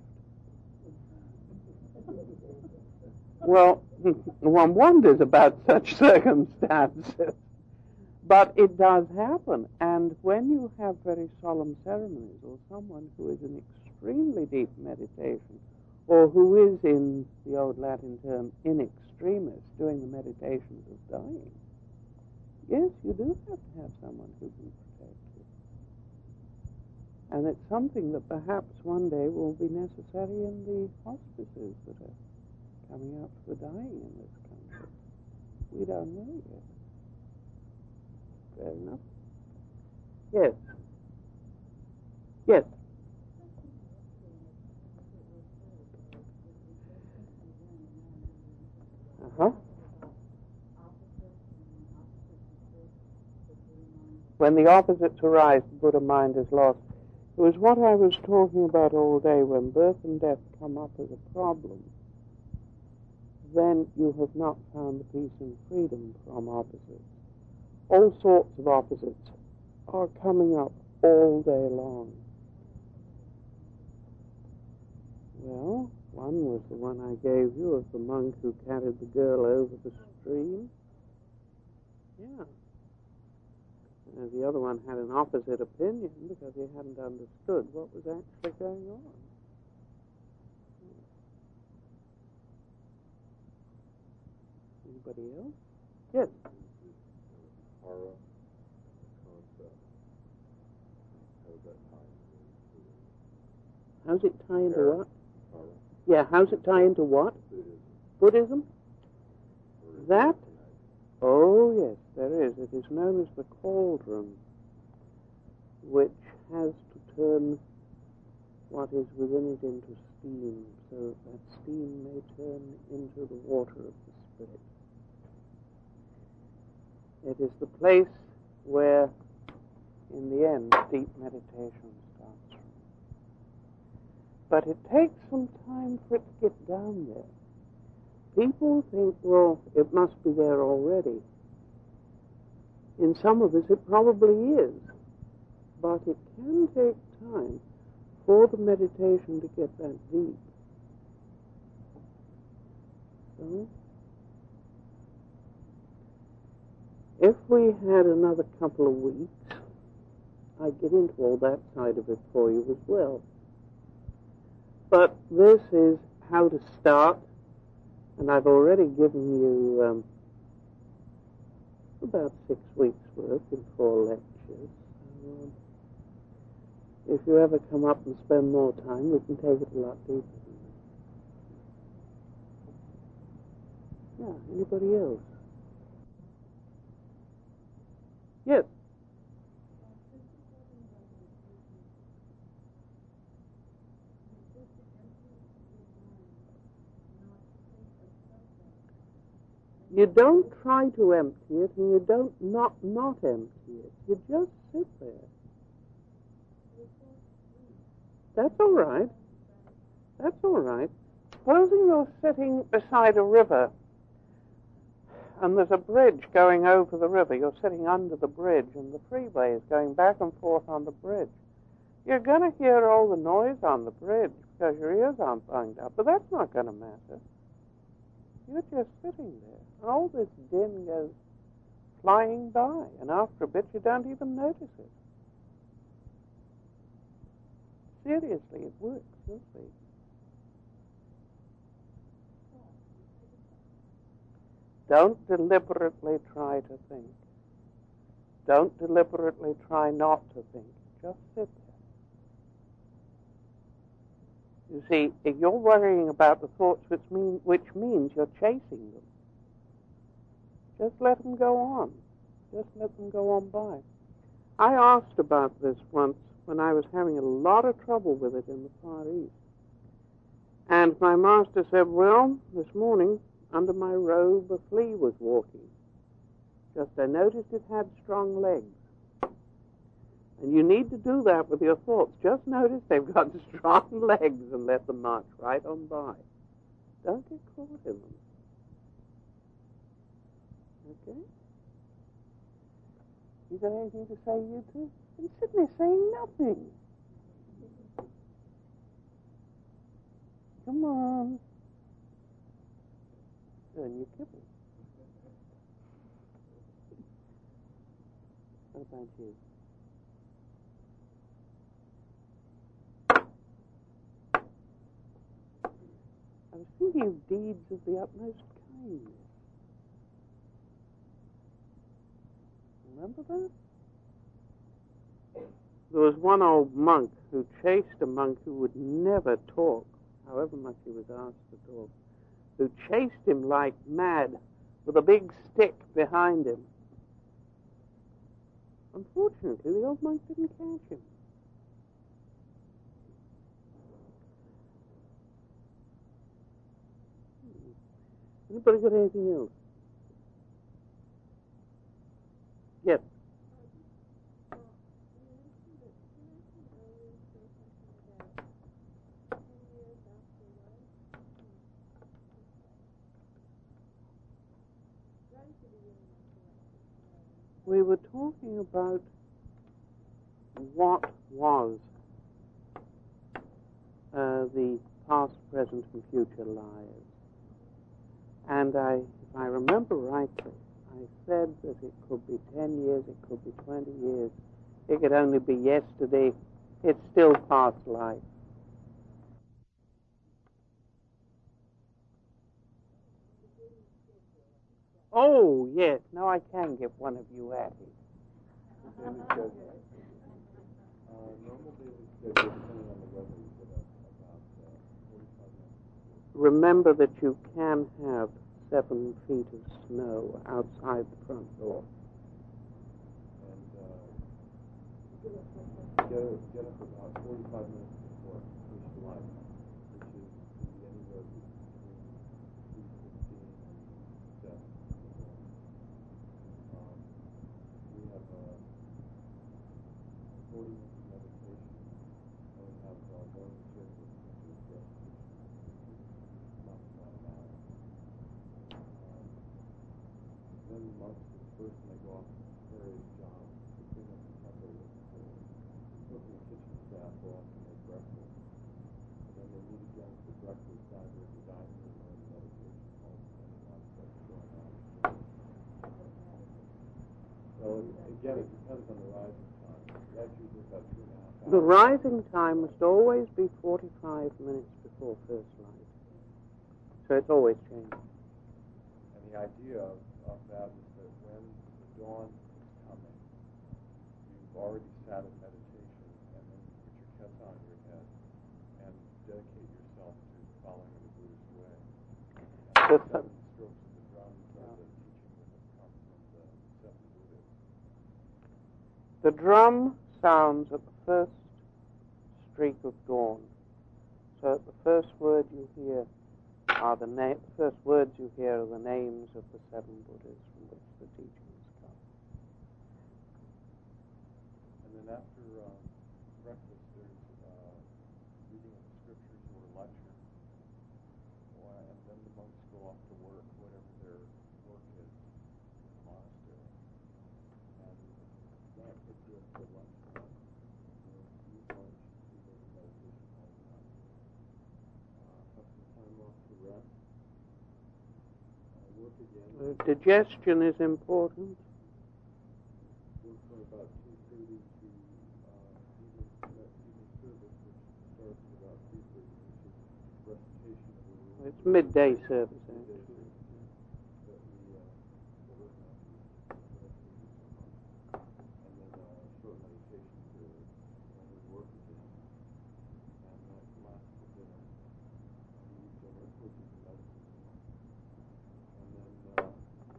Well, one wonders about such circumstances. But it does happen. And when you have very solemn ceremonies, or someone who is in extremely deep meditation, or who is, in the old Latin term, in extremis, doing the meditations of dying, yes, you do have to have someone who can protect you. And it's something that perhaps one day will be necessary in the hospices that are coming up for dying in this country. We don't know yet. Fair enough. Yes. Yes. Uh-huh. When the opposites arise, the Buddha mind is lost. It was what I was talking about all day. When birth and death come up as a problem, then you have not found the peace and freedom from opposites. All sorts of opposites are coming up all day long. Well, one was the one I gave you of the monk who carried the girl over the stream. Yeah. The other one had an opposite opinion because he hadn't understood what was actually going on. Anybody else? Yes. Aura concept. How does that tie into How's it tie into what? aura? Yeah, how's it tie into what? Buddhism? Or is That? it connected? Oh, yes, there is. It is known as the cauldron, which has to turn what is within it into steam, so that steam may turn into the water of the Spirit. It is the place where, in the end, deep meditation starts from. But it takes some time for it to get down there. People think, well, it must be there already. In some of us, it probably is. But it can take time for the meditation to get that deep. So, if we had another couple of weeks, I'd get into all that side of it for you as well. But this is how to start, and I've already given you about 6 weeks' work in 4 lectures. So, if you ever come up and spend more time, we can take it a lot deeper than that. Yeah, anybody else? Yes. You don't try to empty it, and you don't not empty it. You just sit there. That's all right. That's all right. Supposing you're sitting beside a river, and there's a bridge going over the river. You're sitting under the bridge, and the freeway is going back and forth on the bridge. You're going to hear all the noise on the bridge because your ears aren't bunged up, but that's not going to matter. You're just sitting there, and all this din goes flying by, and after a bit you don't even notice it. Seriously, it works, you'll see. Don't deliberately try to think. Don't deliberately try not to think. Just sit there. You see, if you're worrying about the thoughts, which means you're chasing them, just let them go on. Just let them go on by. I asked about this once when I was having a lot of trouble with it in the Far East. And my master said, well, this morning, under my robe, a flea was walking. Just I noticed it had strong legs. And you need to do that with your thoughts. Just notice they've got strong legs and let them march right on by. Don't get caught in them. Okay? You got anything to say, you two? I'm sitting there saying nothing. Come on. And you kibble. What about you? I was thinking of deeds of the utmost kindness. Remember that? There was one old monk who chased a monk who would never talk, however much he was asked to talk, who chased him like mad with a big stick behind him. Unfortunately, the old monk didn't catch him. Anybody got anything else? Yes. We were talking about what was the past, present, and future lives. And if I remember rightly, I I said that it could be 10 years, it could be 20 years, it could only be yesterday, it's still past life. Oh, yes, now I can get one of you at it. Daily schedule. Normal daily schedule, depending on the weather, you get up about 45 minutes before. Remember that you can have 7 feet of snow outside the front door. And get up about 45 minutes before first light, which is can be anywhere between 3:15 and 7 in the morning. We have a 40-minute meditation, and we have morning service, which is repetition, not about an hour. Then the monks disperse and they go off to various jobs. They clean up the temple, work in the kitchen staff, go off to make breakfast. And then they meet again for breakfast either in the dining room or in the meditation hall, depending on what's going on. So again, it depends on the rising time. That's usually about 2.5 hours. The rising time must always be 45 minutes before first light. So it's always changing. And the idea of that is that when the dawn is coming, you've already sat in meditation, and then you put your keta on your head and dedicate yourself to following the Buddhist way. And the 7 strokes of the drums are the teaching that has come from the 7 Buddhas. The drum sounds at the first streak of dawn. So the first word you hear are the first words you hear are the names of the 7 Buddhas from which the teachings come. And then after breakfast, there's reading of the scriptures or lecture, and then the monks go off to work, whatever their work is in the monastery. And that takes you up to lunchtime. You eat lunch, you go to meditation all the time. Have some time off to rest. Work again. Digestion is important. Work from about 2:30 to evening service, which starts at about 3:30, which is recitation of the rules. It's midday service, actually. That we organize so much. And then short meditation period, and then we work again. And that lasts for dinner. We eat dinner, which is a medicine meal. And then we have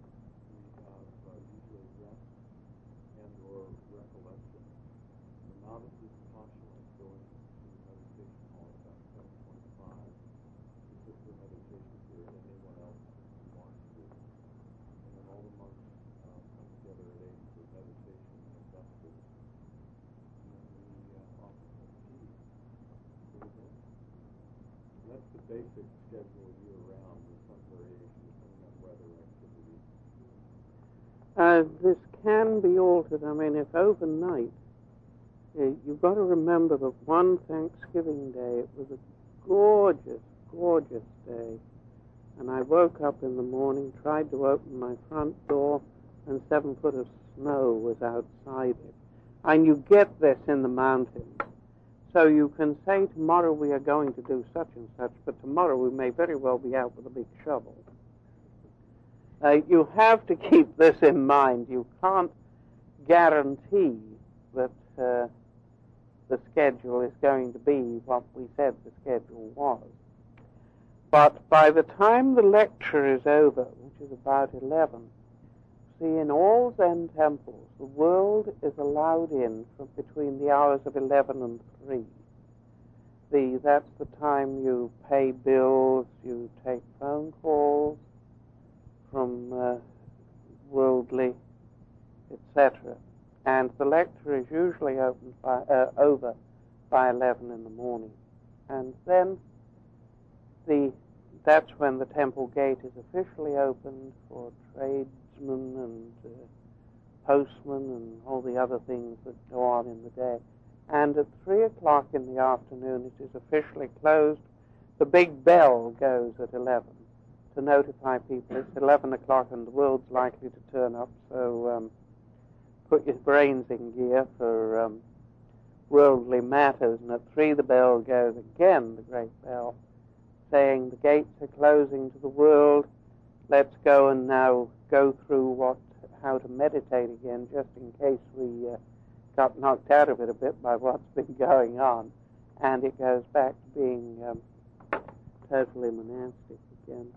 usually rest and or recollection. The novices and postulants go into the meditation hall at about 7:25 to sit for a meditation period, anyone else who wants to. And then all the monks come together at 8 for meditation and vespers. And then we often have tea for the day. And that's the basic schedule year-round with some variation depending on weather activity. This can be altered. I mean, if overnight, you've got to remember that one Thanksgiving day, it was a gorgeous, gorgeous day. And I woke up in the morning, tried to open my front door, and 7 foot of snow was outside it. And you get this in the mountains. So you can say tomorrow we are going to do such and such, but tomorrow we may very well be out with a big shovel. You have to keep this in mind. You can't guarantee that the schedule is going to be what we said the schedule was. But by the time the lecture is over, which is about 11, see, in all Zen temples, the world is allowed in from between the hours of 11 and 3. That's the time you pay bills, you take phone calls from worldly, etc. And the lecture is usually over by 11 in the morning. And then that's when the temple gate is officially opened for tradesmen and postmen and all the other things that go on in the day. And at 3 o'clock in the afternoon it is officially closed. The big bell goes at 11 to to notify people it's 11 o'clock and the world's likely to turn up, so put your brains in gear for worldly matters. And at 3 the bell goes again, the great bell, saying the gates are closing to the world. Let's go and now go through how to meditate again, just in case we got knocked out of it a bit by what's been going on. And it goes back to being totally monastic again.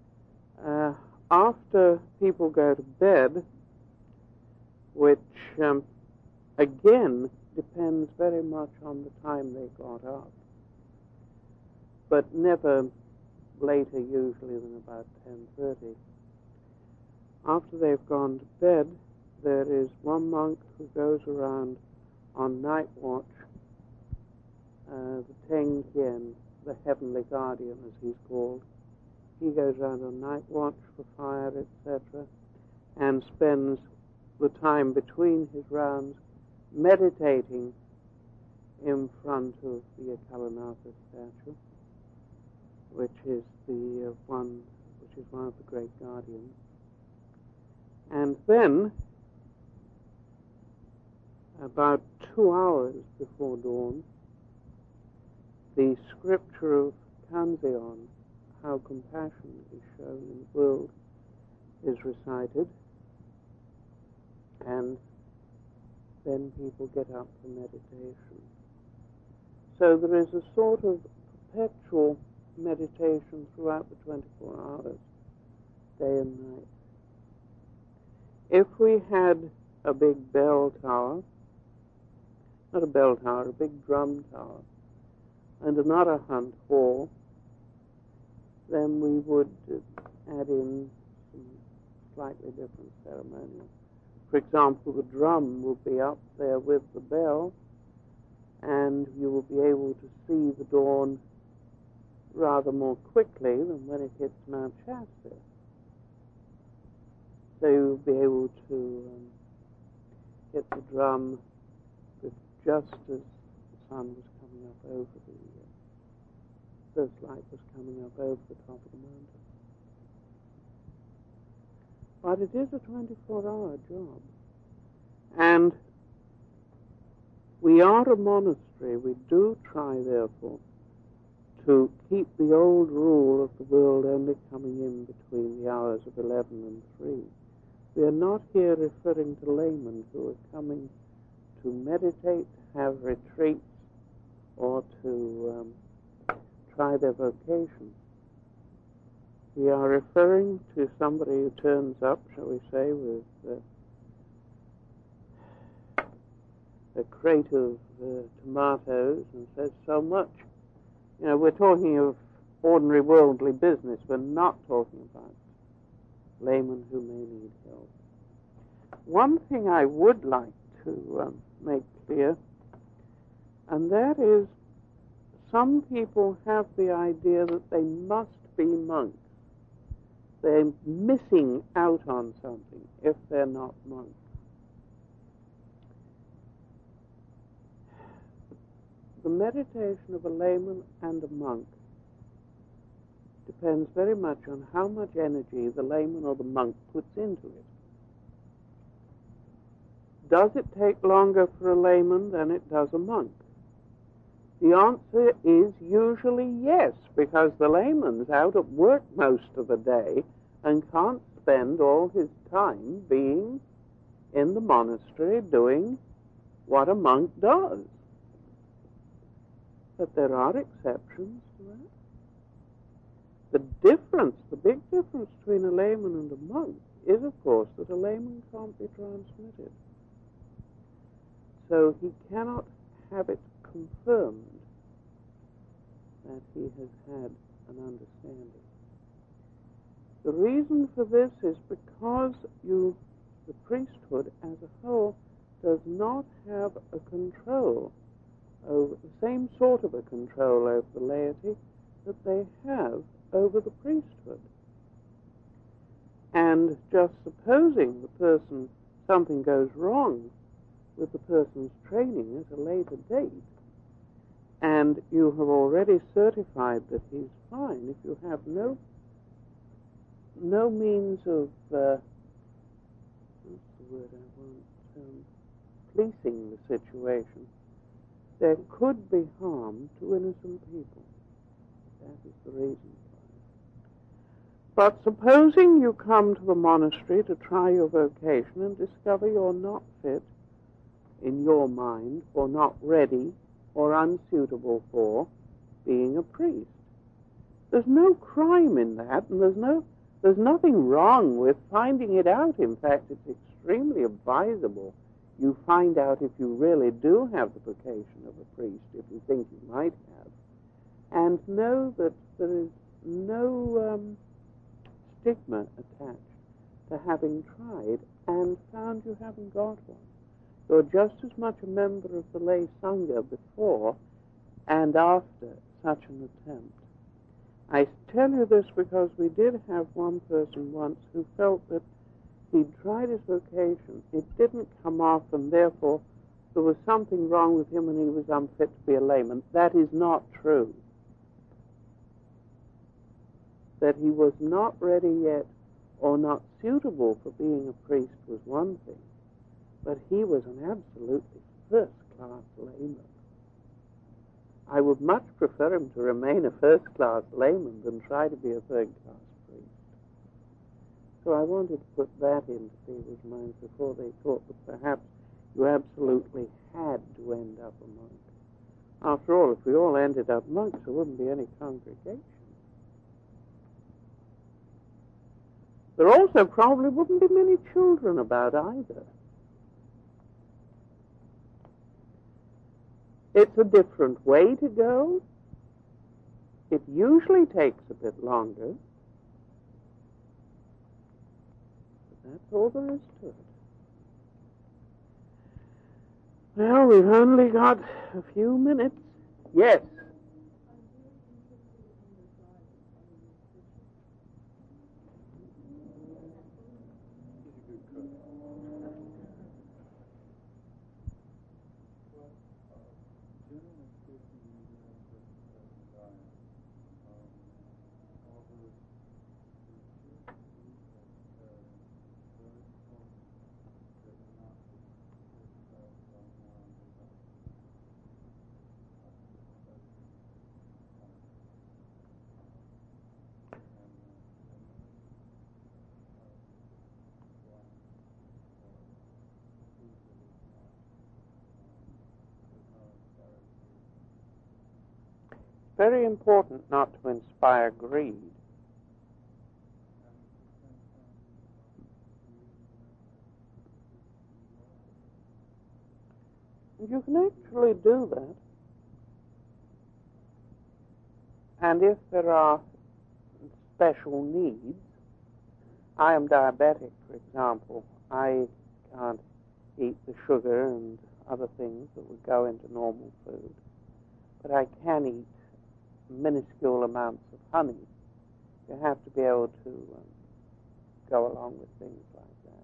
After people go to bed, which again depends very much on the time they got up, but never later usually than about 10:30. After they've gone to bed, there is one monk who goes around on night watch, the Teng Kien, the heavenly guardian as he's called. He goes around on night watch for fire, etc., and spends the time between his rounds meditating in front of the Akalanatha statue, which is one of the great guardians. And then, about 2 hours before dawn, the scripture of Kanzeon, how compassion is shown in the world, is recited, and then people get up for meditation. So there is a sort of perpetual meditation throughout the 24 hours, day and night. If we had a big bell tower, not a bell tower, a big drum tower, and another hunt hall, then we would add in some slightly different ceremonial. For example, the drum will be up there with the bell, and you will be able to see the dawn rather more quickly than when it hits Mount Shasta. So you'll be able to hit the drum just as the sun was coming up over first light was coming up over the top of the mountain. But it is a 24-hour job. And we are a monastery. We do try, therefore, to keep the old rule of the world only coming in between the hours of 11 and 3. We are not here referring to laymen who are coming to meditate, to have retreats, or to try their vocation. We are referring to somebody who turns up, shall we say, with a crate of tomatoes and says so much. You know, we're talking of ordinary worldly business. We're not talking about laymen who may need help. One thing I would like to make clear, and that is some people have the idea that they must be monks. They're missing out on something if they're not monks. The meditation of a layman and a monk depends very much on how much energy the layman or the monk puts into it. Does it take longer for a layman than it does a monk? The answer is usually yes, because the layman's out at work most of the day and can't spend all his time being in the monastery doing what a monk does. But there are exceptions to that. The big difference between a layman and a monk is, of course, that a layman can't be transmitted. So he cannot have it confirmed that he has had an understanding. The reason for this is because the priesthood as a whole does not have a control over the same sort of a control over the laity that they have over the priesthood. And just supposing something goes wrong with the person's training at a later date, and you have already certified that he's fine, if you have no no means of, what's the word I want, policing the situation. There could be harm to innocent people. That is the reason for it. But supposing you come to the monastery to try your vocation and discover you're not fit in your mind, or not ready, or unsuitable for being a priest. There's no crime in that, and there's nothing wrong with finding it out. In fact, it's extremely advisable you find out if you really do have the vocation of a priest, if you think you might have, and know that there is no stigma attached to having tried and found you haven't got one. You're just as much a member of the lay Sangha before and after such an attempt. I tell you this because we did have one person once who felt that he'd tried his vocation, it didn't come off, and therefore there was something wrong with him and he was unfit to be a layman. That is not true. That he was not ready yet or not suitable for being a priest was one thing, but he was an absolutely first-class layman. I would much prefer him to remain a first-class layman than try to be a third-class priest. So I wanted to put that into people's minds before they thought that perhaps you absolutely had to end up a monk. After all, if we all ended up monks, there wouldn't be any congregation. There also probably wouldn't be many children about either. It's a different way to go. It usually takes a bit longer. But that's all there is to it. Well, we've only got a few minutes. Yes. Very important not to inspire greed. You can actually do that. And if there are special needs, I am diabetic, for example. I can't eat the sugar and other things that would go into normal food. But I can eat minuscule amounts of honey. You have to be able to go along with things like that.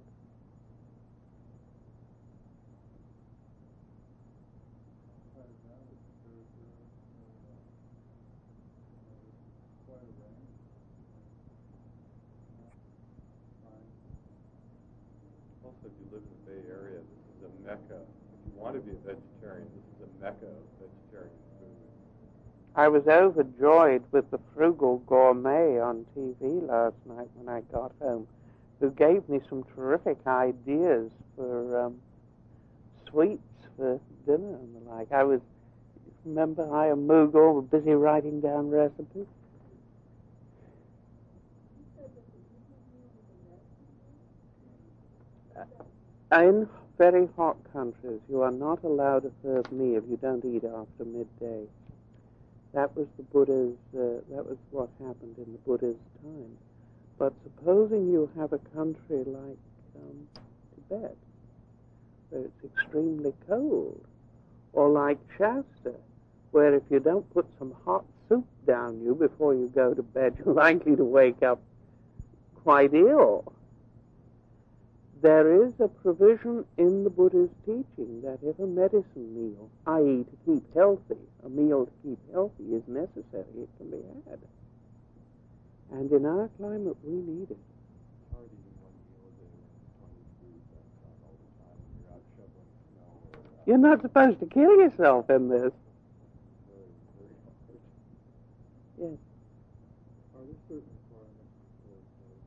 Also, if you live in the Bay Area, this is a mecca. If you want to be a vegetarian, this is a mecca of vegetarian food. I was overjoyed with the Frugal Gourmet on TV last night when I got home, who gave me some terrific ideas for sweets for dinner and the like. Remember, I am Mughal, was busy writing down recipes. In very hot countries, you are not allowed a third meal. You don't eat after midday. That was the Buddha's. That was what happened in the Buddha's time. But supposing you have a country like Tibet, where it's extremely cold, or like Shasta, where if you don't put some hot soup down you before you go to bed, you're likely to wake up quite ill. There is a provision in the Buddha's teaching that if a medicine meal, i.e. to keep healthy, a meal to keep healthy is necessary, it can be had. And in our climate, we need it. It's hard eating one meal a day when it's 20 degrees outside all the time when you're out shoveling snow or You're not supposed to kill yourself in this. very, very hard. Yes. Are there certain requirements before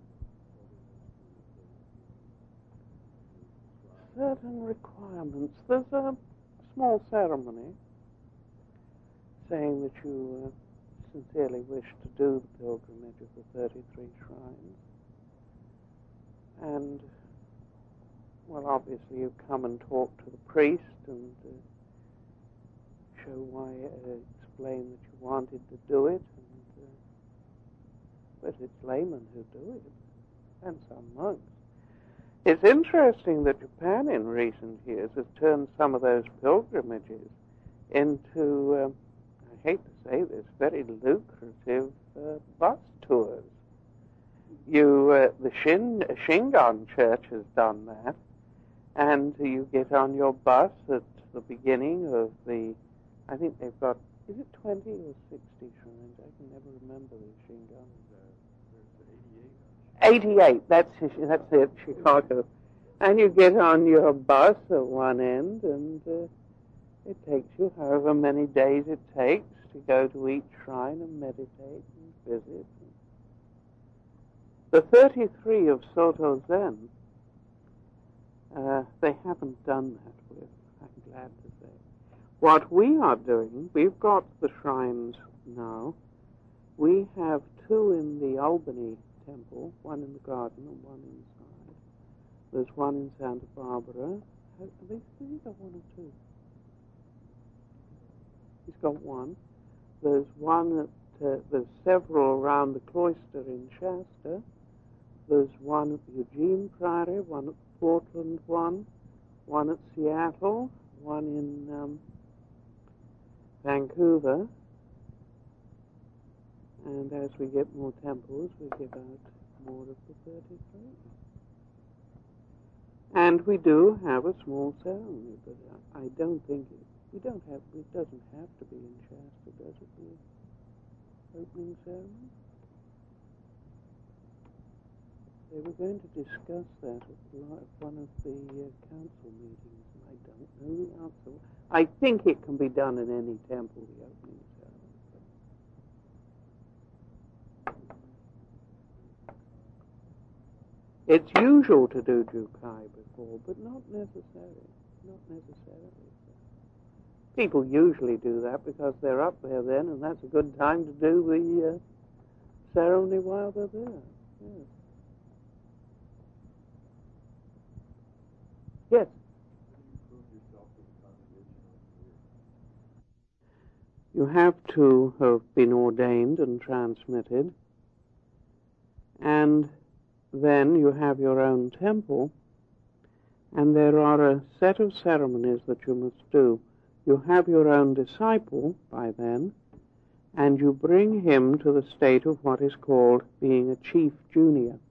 Certain requirements. There's a small ceremony saying that you sincerely wish to do the pilgrimage of the 33 shrines. And, well, obviously you come and talk to the priest and show why, explain that you wanted to do it. And, but it's laymen who do it, and some monks. It's interesting that Japan in recent years has turned some of those pilgrimages into, I hate to say this, very lucrative bus tours. The Shingon Church has done that, and you get on your bus at the beginning of I think they've got, is it 20 or 60 shrines? I can never remember the Shingon. there's 88, that's it, Chicago. And you get on your bus at one end, and it takes you however many days it takes to go to each shrine and meditate and visit. The 33 of Soto Zen, they haven't done that with, I'm glad to say. What we are doing, we've got the shrines now. We have 2 in the Albany Temple, one in the garden and one inside. There's one in Santa Barbara. Have they got 1 or 2? He's got 1. There's one at, there's several around the cloister in Shasta. There's one at the Eugene Priory, one at the Portland one at Seattle, one in Vancouver. And as we get more temples, we give out more of the 33. And we do have a small ceremony, but I don't think it doesn't have to be in Shasta, does it? The opening ceremony? They were going to discuss that at one of the council meetings, and I don't know the answer. I think it can be done in any temple, the opening ceremony. It's usual to do Jukai before, but not necessarily. Not necessarily. People usually do that because they're up there then, and that's a good time to do the ceremony while they're there. Yes. Yes. You have to have been ordained and transmitted, and then you have your own temple, and there are a set of ceremonies that you must do. You have your own disciple by then, and you bring him to the state of what is called being a chief junior.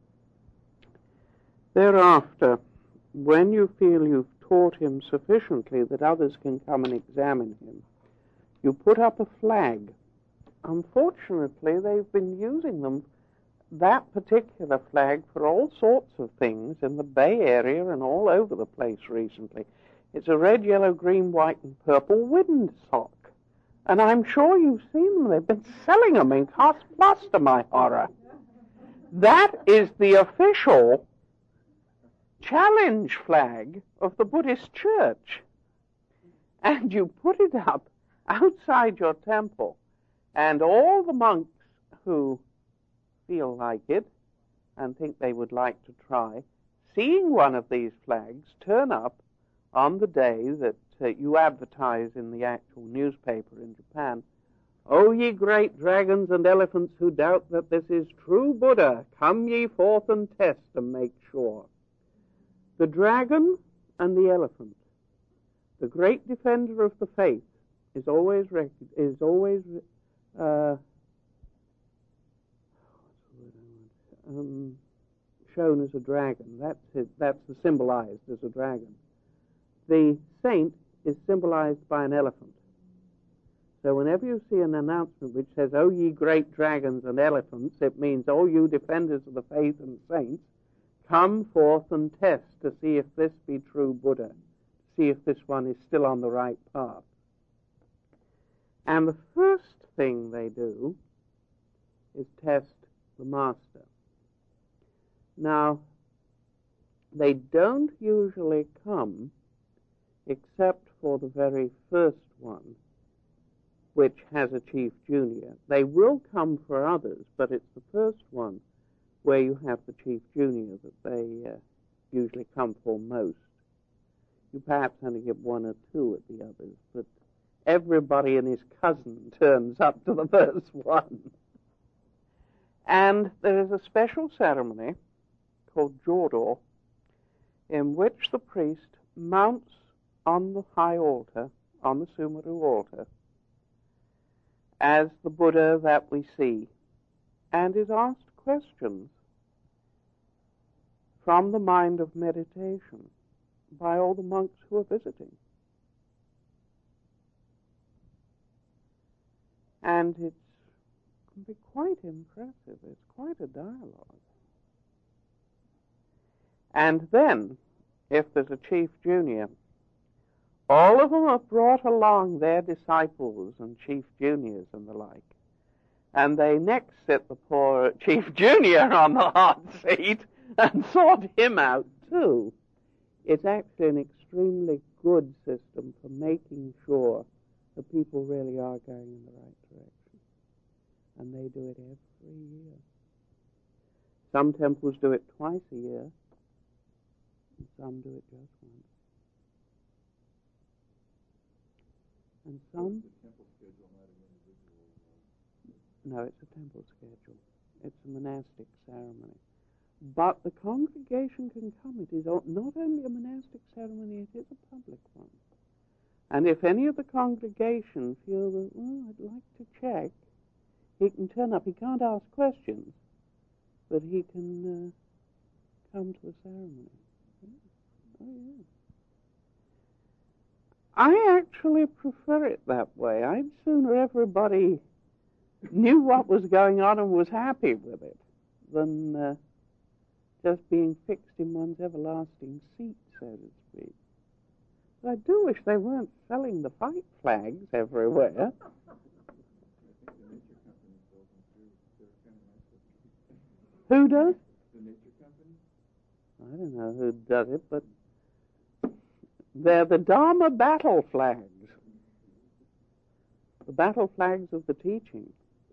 Thereafter, when you feel you've taught him sufficiently that others can come and examine him, you put up a flag. Unfortunately, they've been using that particular flag for all sorts of things in the Bay Area and all over the place recently. It's a red, yellow, green, white, and purple windsock. And I'm sure you've seen them. They've been selling them in Cost Plus, to my horror. That is the official challenge flag of the Buddhist church. And you put it up outside your temple, and all the monks who feel like it and think they would like to try, seeing one of these flags, turn up on the day that you advertise in the actual newspaper in Japan. O ye great dragons and elephants who doubt that this is true Buddha, come ye forth and test and make sure. The dragon and the elephant, the great defender of the faith, is always shown as a dragon. That's symbolized as a dragon. The saint is symbolized by an elephant. So whenever you see an announcement which says, "O ye great dragons and elephants," it means, "O you defenders of the faith and saints, come forth and test to see if this be true Buddha, see if this one is still on the right path." And the first thing they do is test the master. Now, they don't usually come except for the very first one, which has a chief junior. They will come for others, but it's the first one where you have the chief junior that they usually come for most. You perhaps only get one or two at the others, but everybody and his cousin turns up to the first one. And there is a special ceremony called Jodo, in which the priest mounts on the high altar, on the Sumeru altar, as the Buddha that we see, and is asked questions from the mind of meditation by all the monks who are visiting. And it can be quite impressive. It's quite a dialogue. And then, if there's a chief junior, all of them have brought along their disciples and chief juniors and the like. And they next sit the poor chief junior on the hot seat and sort him out too. It's actually an extremely good system for making sure that people really are going in the right direction. And they do it every year. Some temples do it twice a year, and some do it just once. And some... No, it's a temple schedule. It's a monastic ceremony. But the congregation can come. It is not only a monastic ceremony, it is a public one. And if any of the congregation feel that, I'd like to check, he can turn up. He can't ask questions, but he can come to the ceremony. Oh, yeah. I actually prefer it that way. I'd sooner everybody knew what was going on and was happy with it than just being fixed in one's everlasting seat, so to speak. But I do wish they weren't selling the fight flags everywhere. Who does? The Nature Company? I don't know who does it, but they're the Dharma battle flags. The battle flags of the teaching.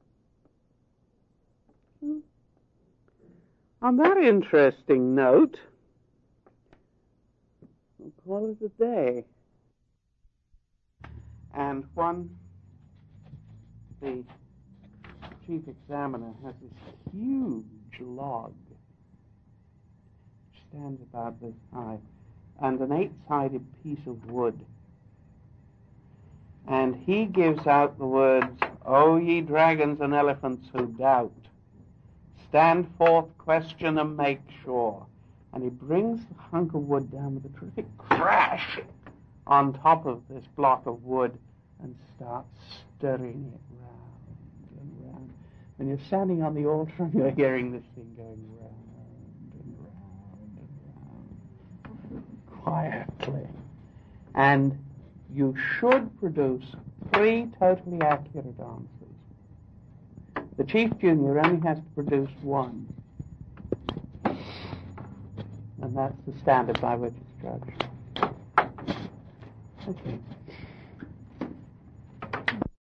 On that interesting note, we'll call it a day. And the chief examiner has this huge log, which stands about this high, and an 8-sided piece of wood. And he gives out the words, "O ye dragons and elephants who doubt, stand forth, question, and make sure." And he brings the hunk of wood down with a terrific crash on top of this block of wood and starts stirring it round and round. And you're standing on the altar and you're hearing this thing going round and round and round quietly. And you should produce 3 totally accurate answers. The chief junior only has to produce 1. And that's the standard by which it's judged. Okay.